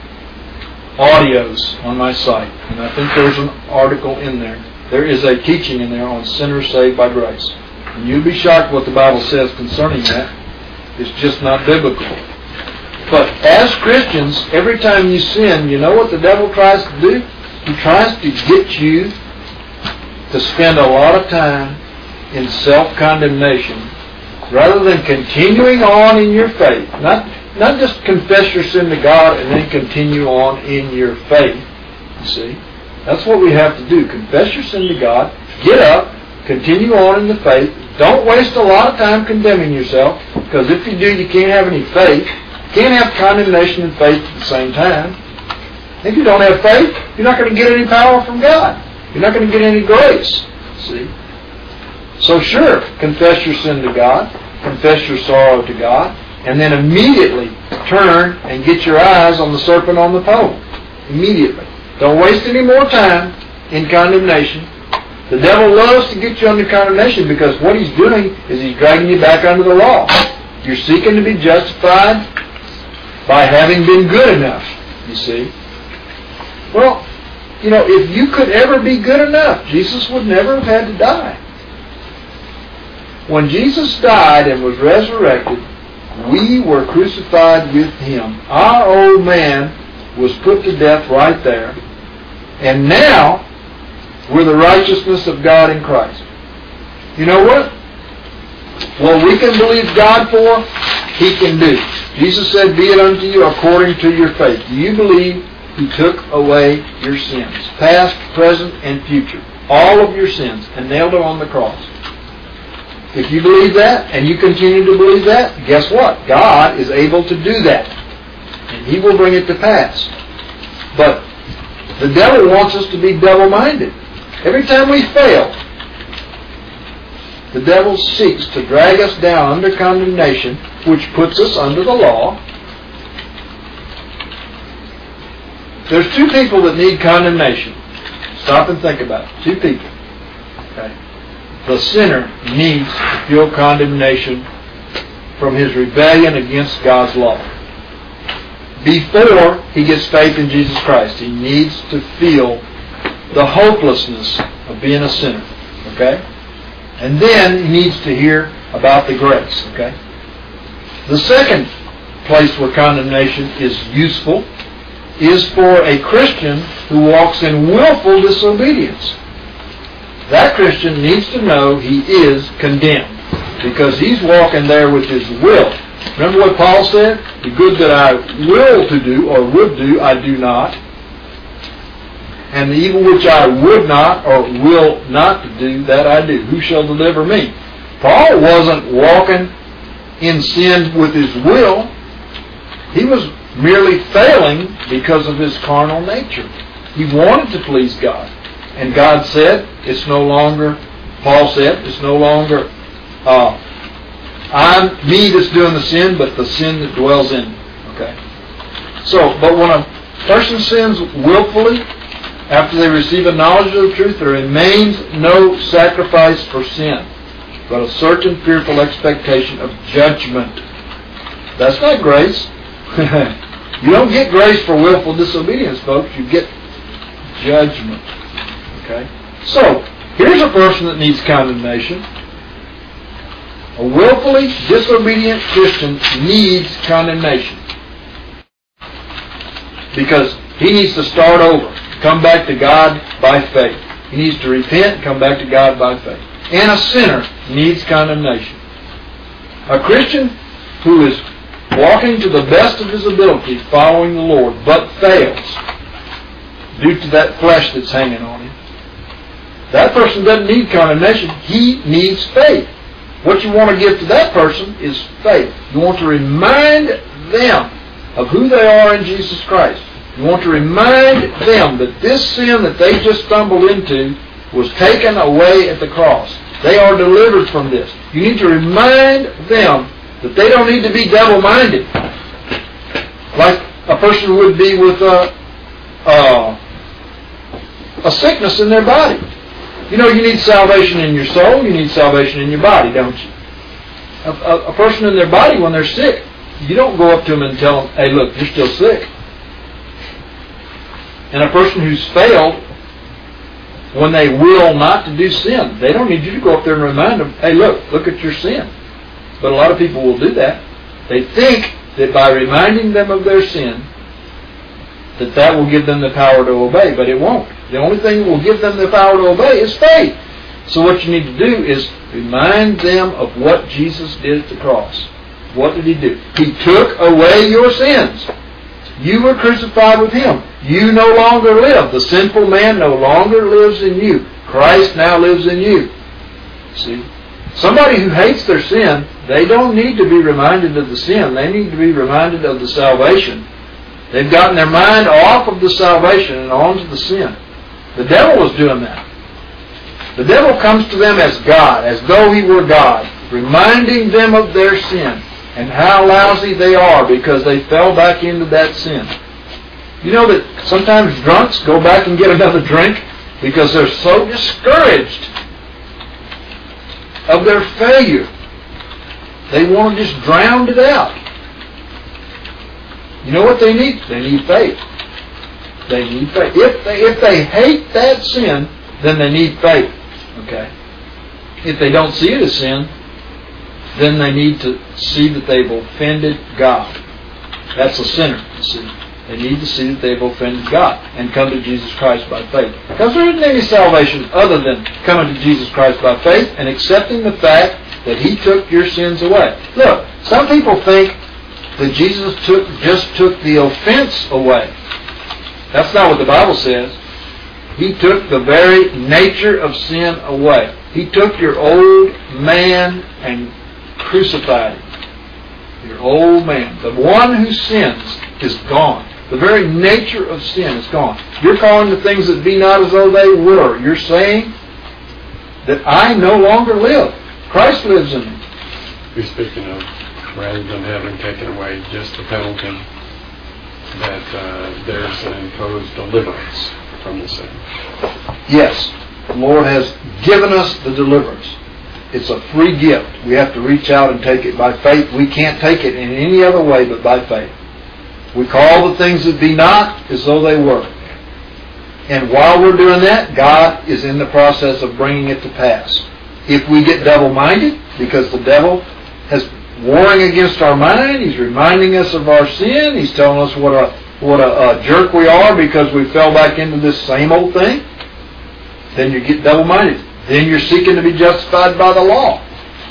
audios on my site. And I think there's an article in there. There is a teaching in there on sinners saved by grace. And you'll be shocked what the Bible says concerning that. It's just not biblical. But as Christians, every time you sin, you know what the devil tries to do? He tries to get you to spend a lot of time in self-condemnation rather than continuing on in your faith. Not just confess your sin to God and then continue on in your faith. You see? That's what we have to do. Confess your sin to God, get up, continue on in the faith. Don't waste a lot of time condemning yourself, because if you do, you can't have any faith. You can't have condemnation and faith at the same time. If you don't have faith, you're not going to get any power from God. You're not going to get any grace. See? So sure, confess your sin to God, confess your sorrow to God, and then immediately turn and get your eyes on the serpent on the pole. Immediately. Don't waste any more time in condemnation. The devil loves to get you under condemnation because what he's doing is he's dragging you back under the law. You're seeking to be justified by having been good enough, you see. Well, you know, if you could ever be good enough, Jesus would never have had to die. When Jesus died and was resurrected, we were crucified with Him. Our old man was put to death right there. And now, we're the righteousness of God in Christ. You know what? What we can believe God for, He can do. Jesus said, be it unto you according to your faith. Do you believe He took away your sins? Past, present, and future. All of your sins. And nailed them on the cross. If you believe that, and you continue to believe that, guess what? God is able to do that. And He will bring it to pass. But the devil wants us to be double-minded. Every time we fail, the devil seeks to drag us down under condemnation, which puts us under the law. There's two people that need condemnation. Stop and think about it. Two people. Okay. The sinner needs to feel condemnation from his rebellion against God's law. Before he gets faith in Jesus Christ, he needs to feel the hopelessness of being a sinner. Okay? And then he needs to hear about the grace. Okay? The second place where condemnation is useful is for a Christian who walks in willful disobedience. That Christian needs to know he is condemned. because he's walking there with his will. Remember what Paul said? The good that I will to do or would do, I do not. And the evil which I would not or will not to do, that I do. Who shall deliver me? Paul wasn't walking in sin with his will. He was merely failing because of his carnal nature. He wanted to please God. And God said, it's no longer, Paul said, it's no longer me that's doing the sin, but the sin that dwells in me. Okay? So, but when a person sins willfully, after they receive a knowledge of the truth, there remains no sacrifice for sin, but a certain fearful expectation of judgment. That's not grace. You don't get grace for willful disobedience, folks. You get judgment. Okay? So, here's a person that needs condemnation. A willfully disobedient Christian needs condemnation. Because he needs to start over. Come back to God by faith. He needs to repent and come back to God by faith. And a sinner needs condemnation. A Christian who is walking to the best of his ability following the Lord, but fails due to that flesh that's hanging on him, that person doesn't need condemnation. He needs faith. What you want to give to that person is faith. You want to remind them of who they are in Jesus Christ. You want to remind them that this sin that they just stumbled into was taken away at the cross. They are delivered from this. You need to remind them that they don't need to be double-minded like a person would be with a sickness in their body. You know, you need salvation in your soul, you need salvation in your body, don't you? A person in their body, when they're sick, you don't go up to them and tell them, hey, look, you're still sick. And a person who's failed, when they will not to do sin, they don't need you to go up there and remind them, hey, look at your sin. But a lot of people will do that. They think that by reminding them of their sin, that will give them the power to obey, but it won't. The only thing that will give them the power to obey is faith. So what you need to do is remind them of what Jesus did at the cross. What did He do? He took away your sins. You were crucified with Him. You no longer live. The sinful man no longer lives in you. Christ now lives in you. See? Somebody who hates their sin, they don't need to be reminded of the sin. They need to be reminded of the salvation. They've gotten their mind off of the salvation and onto the sin. The devil was doing that. The devil comes to them as God, as though he were God, reminding them of their sin and how lousy they are because they fell back into that sin. You know that sometimes drunks go back and get another drink because they're so discouraged of their failure. They want to just drown it out. You know what they need? They need faith. They need faith. If they hate that sin, then they need faith. Okay? If they don't see it as sin, then they need to see that they've offended God. That's a sinner, you see. They need to see that they've offended God and come to Jesus Christ by faith. Because there isn't any salvation other than coming to Jesus Christ by faith and accepting the fact that He took your sins away. Look, some people think that Jesus just took the offense away. That's not what the Bible says. He took the very nature of sin away. He took your old man and crucified him. Your old man. The one who sins is gone. The very nature of sin is gone. You're calling the things that be not as though they were. You're saying that I no longer live. Christ lives in me. You're speaking of, rather than having taken away just the penalty, that there's an imposed deliverance from the sin. Yes. The Lord has given us the deliverance. It's a free gift. We have to reach out and take it by faith. We can't take it in any other way but by faith. We call the things that be not as though they were. And while we're doing that, God is in the process of bringing it to pass. If we get double-minded, because the devil has warring against our mind, he's reminding us of our sin, he's telling us what a jerk we are because we fell back into this same old thing, then you get double-minded. Then you're seeking to be justified by the law.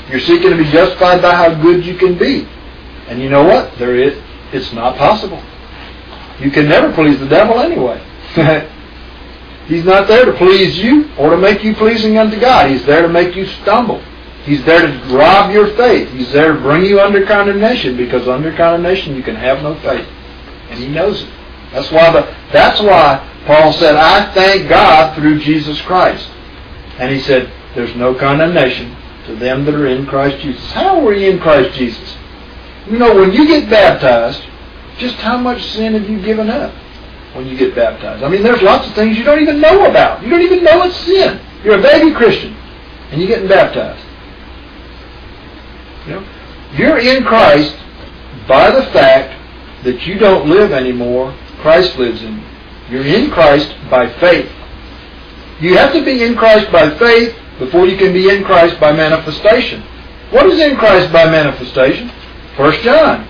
You're seeking to be justified by how good you can be. And you know what? It's not possible. You can never please the devil anyway. He's not there to please you or to make you pleasing unto God. He's there to make you stumble. He's there to rob your faith. He's there to bring you under condemnation, because under condemnation you can have no faith. And He knows it. That's why Paul said, I thank God through Jesus Christ. And he said, there's no condemnation to them that are in Christ Jesus. How are you in Christ Jesus? You know, when you get baptized, just how much sin have you given up when you get baptized? I mean, there's lots of things you don't even know about. You don't even know it's sin. You're a baby Christian, and you're getting baptized. You know, you're in Christ by the fact that you don't live anymore. Christ lives in you. You're in Christ by faith. You have to be in Christ by faith before you can be in Christ by manifestation. What is in Christ by manifestation? 1 John.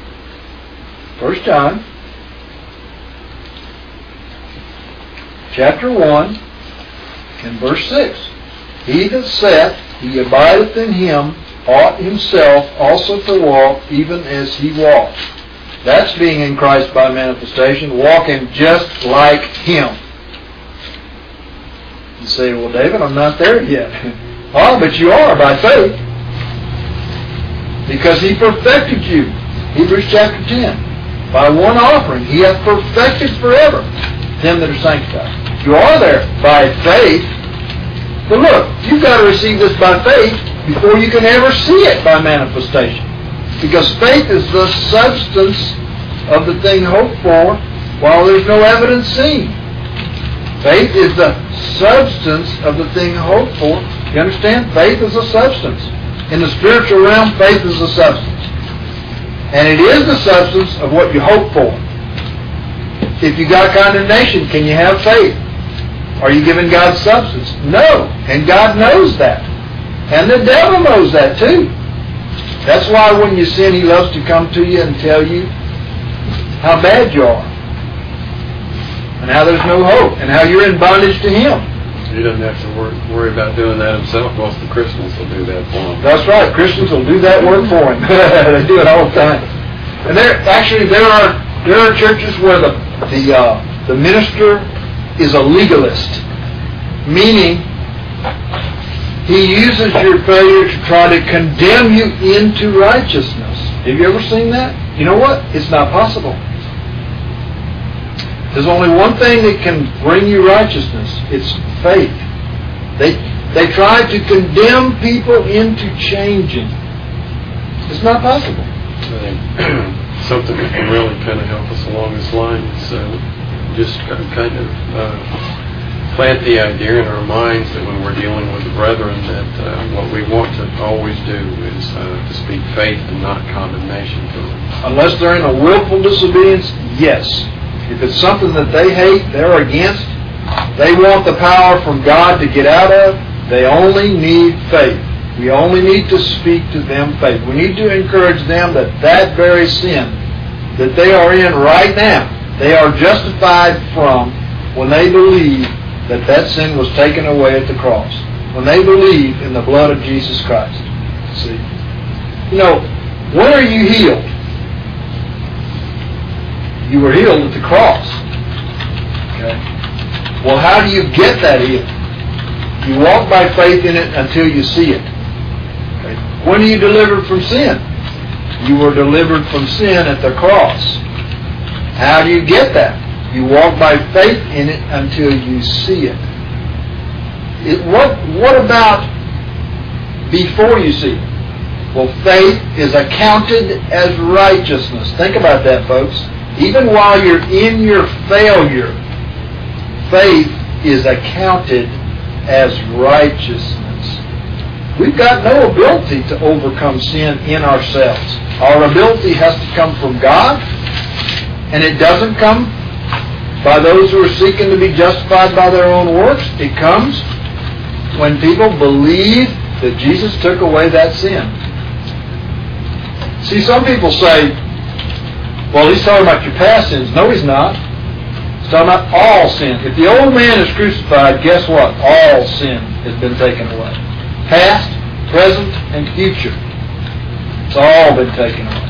1 John chapter 1 and verse 6. He that saith he abideth in Him ought himself also to walk even as He walked. That's being in Christ by manifestation, walking just like Him. You say, well, David, I'm not there yet. Oh, but you are by faith. Because He perfected you. Hebrews chapter 10. By one offering He hath perfected forever them that are sanctified. You are there by faith. But look, you've got to receive this by faith before you can ever see it by manifestation. Because faith is the substance of the thing hoped for, while there's no evidence seen. Faith is the substance of the thing hoped for. You understand? Faith is a substance. In the spiritual realm, faith is a substance. And it is the substance of what you hope for. If you got condemnation, can you have faith? Are you giving God substance? No. And God knows that. And the devil knows that too. That's why when you sin, he loves to come to you and tell you how bad you are. And how there's no hope. And how you're in bondage to him. He doesn't have to worry about doing that himself. Most of the Christians will do that for him. That's right. Christians will do that work for him. They do it all the time. And there are churches where the minister is a legalist, meaning he uses your failure to try to condemn you into righteousness. Have you ever seen that? You know what? It's not possible. There's only one thing that can bring you righteousness. It's faith. They try to condemn people into changing. It's not possible. Something that can really kind of help us along this line is just kind of plant the idea in our minds that when we're dealing with the brethren, that what we want to always do is to speak faith and not condemnation to them. Unless they're in a willful disobedience, yes. If it's something that they hate, they're against, they want the power from God to get out of, they only need faith. We only need to speak to them faith. We need to encourage them that very sin that they are in right now, they are justified from when they believe that sin was taken away at the cross. When they believe in the blood of Jesus Christ. See? You know, when are you healed? You were healed at the cross. Okay? Well, how do you get that healing? You walk by faith in it until you see it. Okay? When are you delivered from sin? You were delivered from sin at the cross. How do you get that? You walk by faith in it until you see it. What about before you see it? Well, faith is accounted as righteousness. Think about that, folks. Even while you're in your failure, faith is accounted as righteousness. We've got no ability to overcome sin in ourselves. Our ability has to come from God, and it doesn't come by those who are seeking to be justified by their own works. It comes when people believe that Jesus took away that sin. See, some people say, well, he's talking about your past sins. No, he's not. He's talking about all sin. If the old man is crucified, guess what? All sin has been taken away. Past, present, and future. It's all been taken away.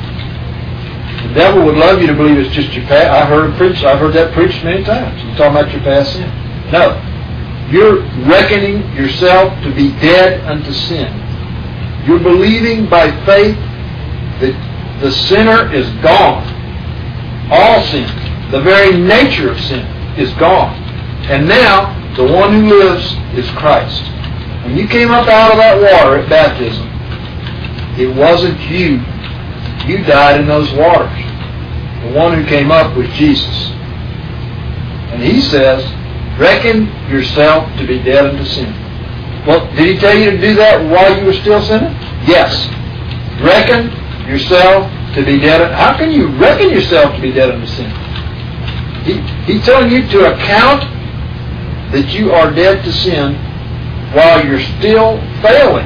The devil would love you to believe it's just your past. I've heard that preached many times. You're talking about your past sin. No. You're reckoning yourself to be dead unto sin. You're believing by faith that the sinner is gone. All sin, the very nature of sin, is gone. And now, the one who lives is Christ. When you came up out of that water at baptism, it wasn't you. You died in those waters. The one who came up was Jesus. And he says, reckon yourself to be dead unto sin. Well, did he tell you to do that while you were still sinning? Yes. Reckon yourself to be dead. How can you reckon yourself to be dead unto sin? He's telling you to account that you are dead to sin while you're still failing.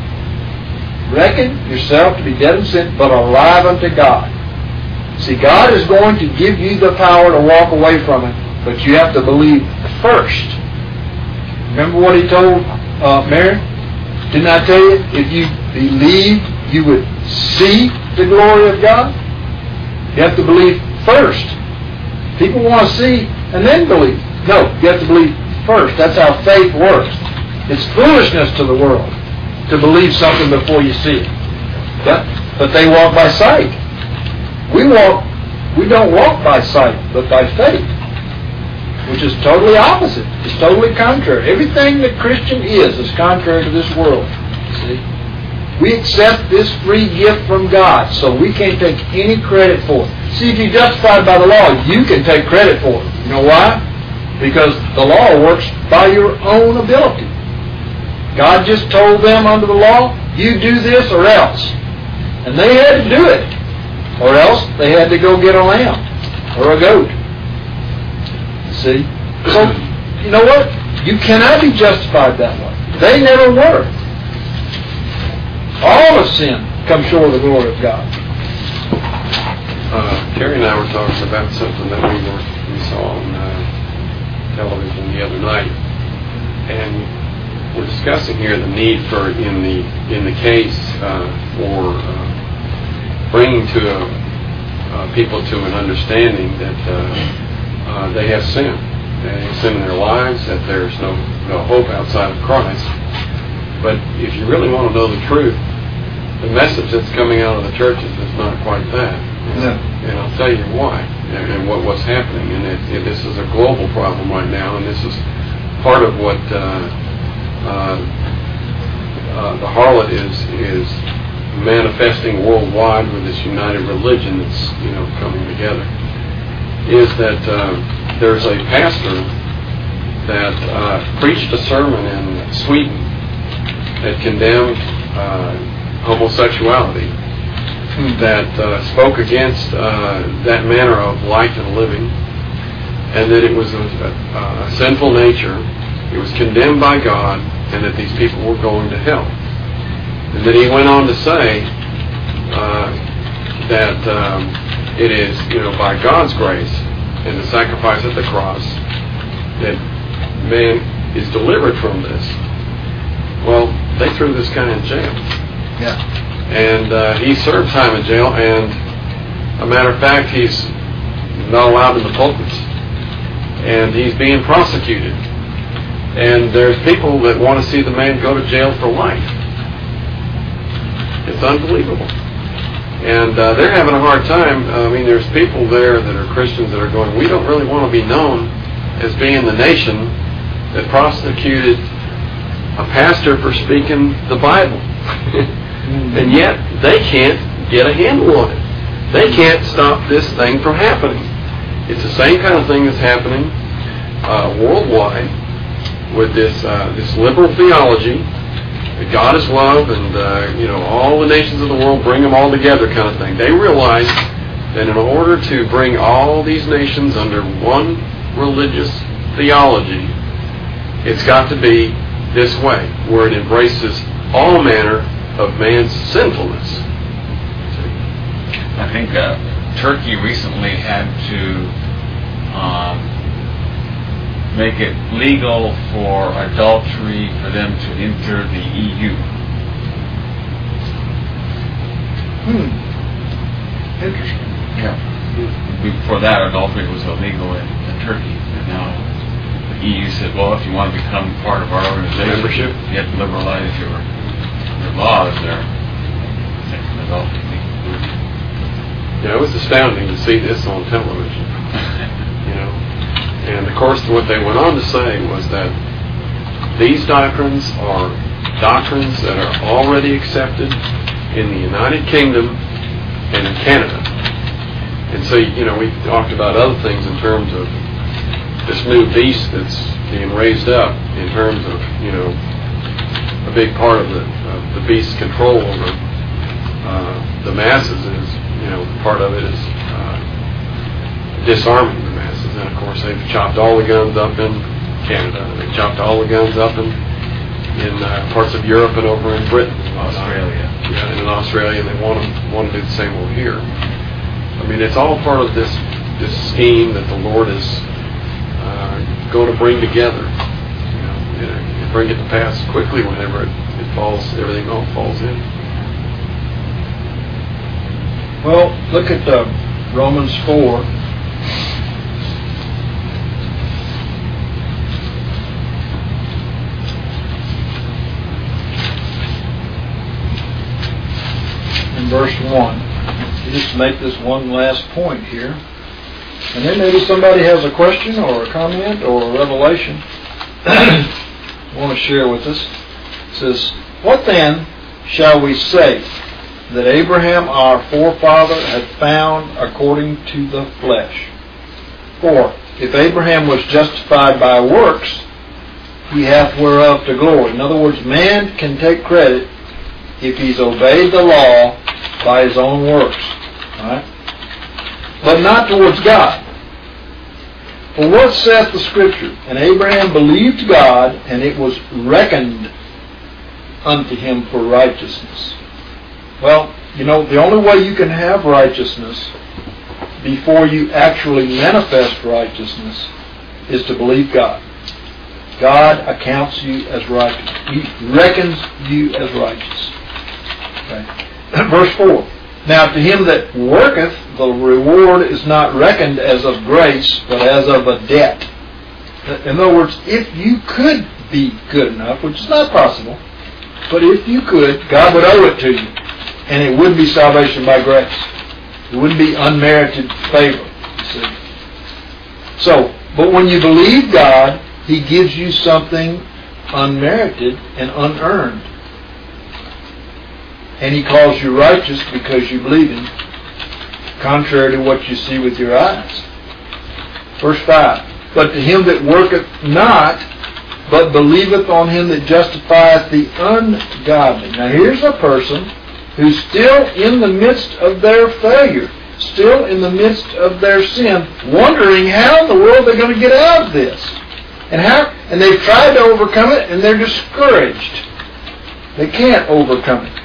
Reckon yourself to be dead in sin, but alive unto God. See, God is going to give you the power to walk away from it, but you have to believe first. Remember what he told Mary? Didn't I tell you, if you believed, you would see the glory of God? You have to believe first. People want to see and then believe. No, you have to believe first. That's how faith works. It's foolishness to the world to believe something before you see it. But they walk by sight. We don't walk by sight, but by faith, which is totally opposite. It's totally contrary. Everything that Christian is contrary to this world. See? We accept this free gift from God, so we can't take any credit for it. See, if you're justified by the law, you can take credit for it. You know why? Because the law works by your own ability. God just told them under the law, you do this or else. And they had to do it. Or else they had to go get a lamb or a goat. See? So, you know what? You cannot be justified that way. They never were. All of sin comes short of the glory of God. Terry and I were talking about something that we saw on television the other night, and we're discussing here the need for in the case for bringing to people to an understanding that they have sin. They have sin in their lives, that there's no hope outside of Christ. But if you really want to know the truth, the message that's coming out of the churches is not quite that. No. And I'll tell you why and what's happening. And this is a global problem right now, and this is part of what the harlot is manifesting worldwide with this united religion that's coming together. Is that there's a pastor that preached a sermon in Sweden that condemned homosexuality, that spoke against that manner of life and living, and that it was a sinful nature, it was condemned by God, and that these people were going to hell. And then he went on to say that it is, by God's grace and the sacrifice at the cross that man is delivered from this. Well, they threw this guy in jail. Yeah. And he served time in jail, and a matter of fact, he's not allowed in the pulpits. And he's being prosecuted. And there's people that want to see the man go to jail for life. It's unbelievable. And they're having a hard time. I mean, there's people there that are Christians that are going, we don't really want to be known as being the nation that prosecuted a pastor for speaking the Bible. And yet, they can't get a handle on it. They can't stop this thing from happening. It's the same kind of thing that's happening worldwide with this liberal theology that God is love, and all the nations of the world, bring them all together kind of thing. They realize that in order to bring all these nations under one religious theology, it's got to be this way, where it embraces all manner of man's sinfulness. I think Turkey recently had to make it legal for adultery for them to enter the EU. Interesting. Yeah. Before that, adultery was illegal in Turkey, and now the EU said, well, if you want to become part of our organization, Membership? you have to liberalize your laws there. Adultery. Yeah, it was astounding to see this on television. And of course, what they went on to say was that these doctrines are doctrines that are already accepted in the United Kingdom and in Canada. And so, we talked about other things in terms of this new beast that's being raised up, in terms of, a big part of the beast's control over the masses is, part of it is disarming the masses. And of course, they've chopped all the guns up in Canada. They've chopped all the guns up in parts of Europe and over in Britain, Australia. Yeah, and in Australia, and they want to do the same over here. I mean, it's all part of this scheme that the Lord is going to bring together. And bring it to pass quickly whenever it falls. Everything all falls in. Well, look at Romans 4. In verse 1. Just make this one last point here. And then maybe somebody has a question or a comment or a revelation I want to share with us. It says, what then shall we say that Abraham our forefather had found according to the flesh? For if Abraham was justified by works, he hath whereof to glory. In other words, man can take credit if he's obeyed the law by his own works. Right? But not towards God. For what saith the Scripture? And Abraham believed God, and it was reckoned unto him for righteousness. Well, the only way you can have righteousness before you actually manifest righteousness is to believe God. God accounts you as righteous. He reckons you as righteous. Okay. Verse 4. Now to him that worketh, the reward is not reckoned as of grace, but as of a debt. In other words, if you could be good enough, which is not possible, but if you could, God would owe it to you. And it would be salvation by grace. It wouldn't be unmerited favor, you see. So, but when you believe God, He gives you something unmerited and unearned. And He calls you righteous because you believe Him, contrary to what you see with your eyes. Verse 5. But to him that worketh not, but believeth on Him that justifieth the ungodly. Now here's a person who's still in the midst of their failure, still in the midst of their sin, wondering how in the world they're going to get out of this. And they've tried to overcome it, and they're discouraged. They can't overcome it.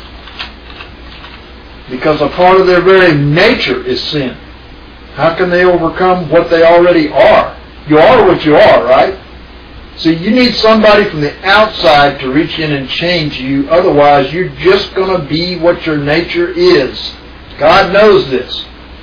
Because a part of their very nature is sin. How can they overcome what they already are? You are what you are, right? See, you need somebody from the outside to reach in and change you. Otherwise, you're just going to be what your nature is. God knows this.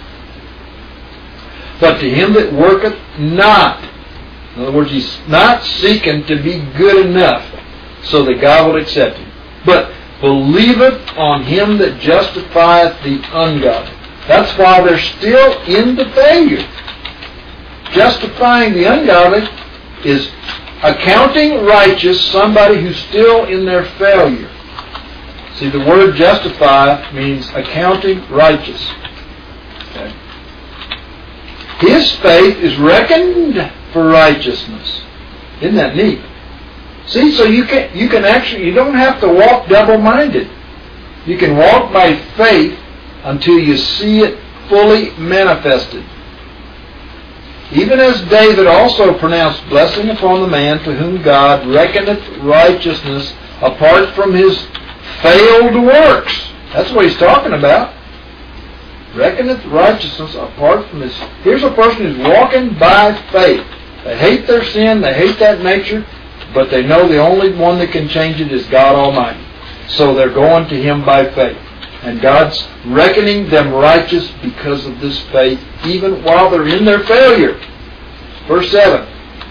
But to him that worketh not, in other words, he's not seeking to be good enough so that God will accept him, but believeth on Him that justifieth the ungodly. That's why they're still in the failure. Justifying the ungodly is accounting righteous somebody who's still in their failure. See, the word justify means accounting righteous. Okay. His faith is reckoned for righteousness. Isn't that neat? See, so you can actually, you don't have to walk double-minded. You can walk by faith until you see it fully manifested. Even as David also pronounced blessing upon the man to whom God reckoneth righteousness apart from his failed works. That's what he's talking about. Reckoneth righteousness apart from his... Here's a person who's walking by faith. They hate their sin, they hate that nature, but they know the only one that can change it is God Almighty. So they're going to Him by faith. And God's reckoning them righteous because of this faith, even while they're in their failure. Verse 7.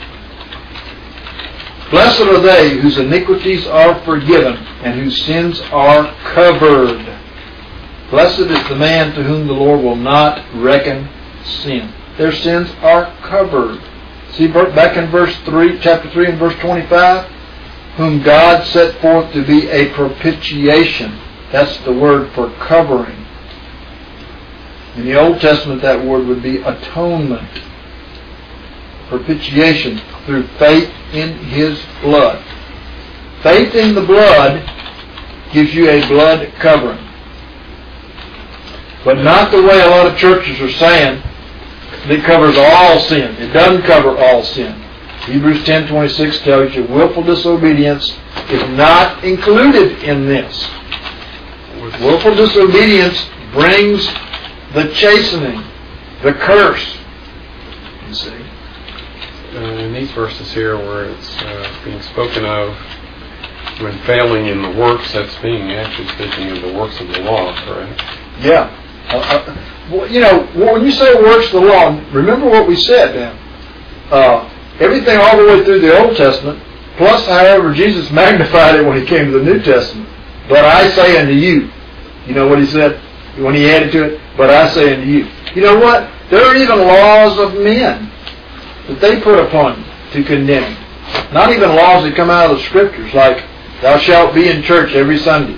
Blessed are they whose iniquities are forgiven and whose sins are covered. Blessed is the man to whom the Lord will not reckon sin. Their sins are covered. See back in chapter 3 and verse 25? Whom God set forth to be a propitiation. That's the word for covering. In the Old Testament, that word would be atonement. Propitiation through faith in His blood. Faith in the blood gives you a blood covering. But not the way a lot of churches are saying it covers all sin. It doesn't cover all sin. Hebrews 10:26 tells you willful disobedience is not included in this. Willful disobedience brings the chastening, the curse. You see? In these verses here where it's being spoken of when failing in the works, that's being actually speaking of the works of the law, correct? Yeah. When you say works of the law, remember what we said now. Everything all the way through the Old Testament, plus however Jesus magnified it when He came to the New Testament. But I say unto you, you know what He said when He added to it? But I say unto you. You know what? There are even laws of men that they put upon you to condemn. Not even laws that come out of the Scriptures, like thou shalt be in church every Sunday.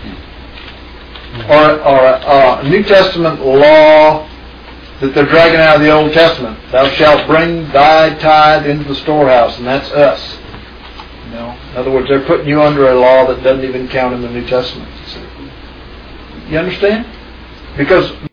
Or a New Testament law that they're dragging out of the Old Testament. Thou shalt bring thy tithe into the storehouse, and that's us. In other words, they're putting you under a law that doesn't even count in the New Testament. You understand? Because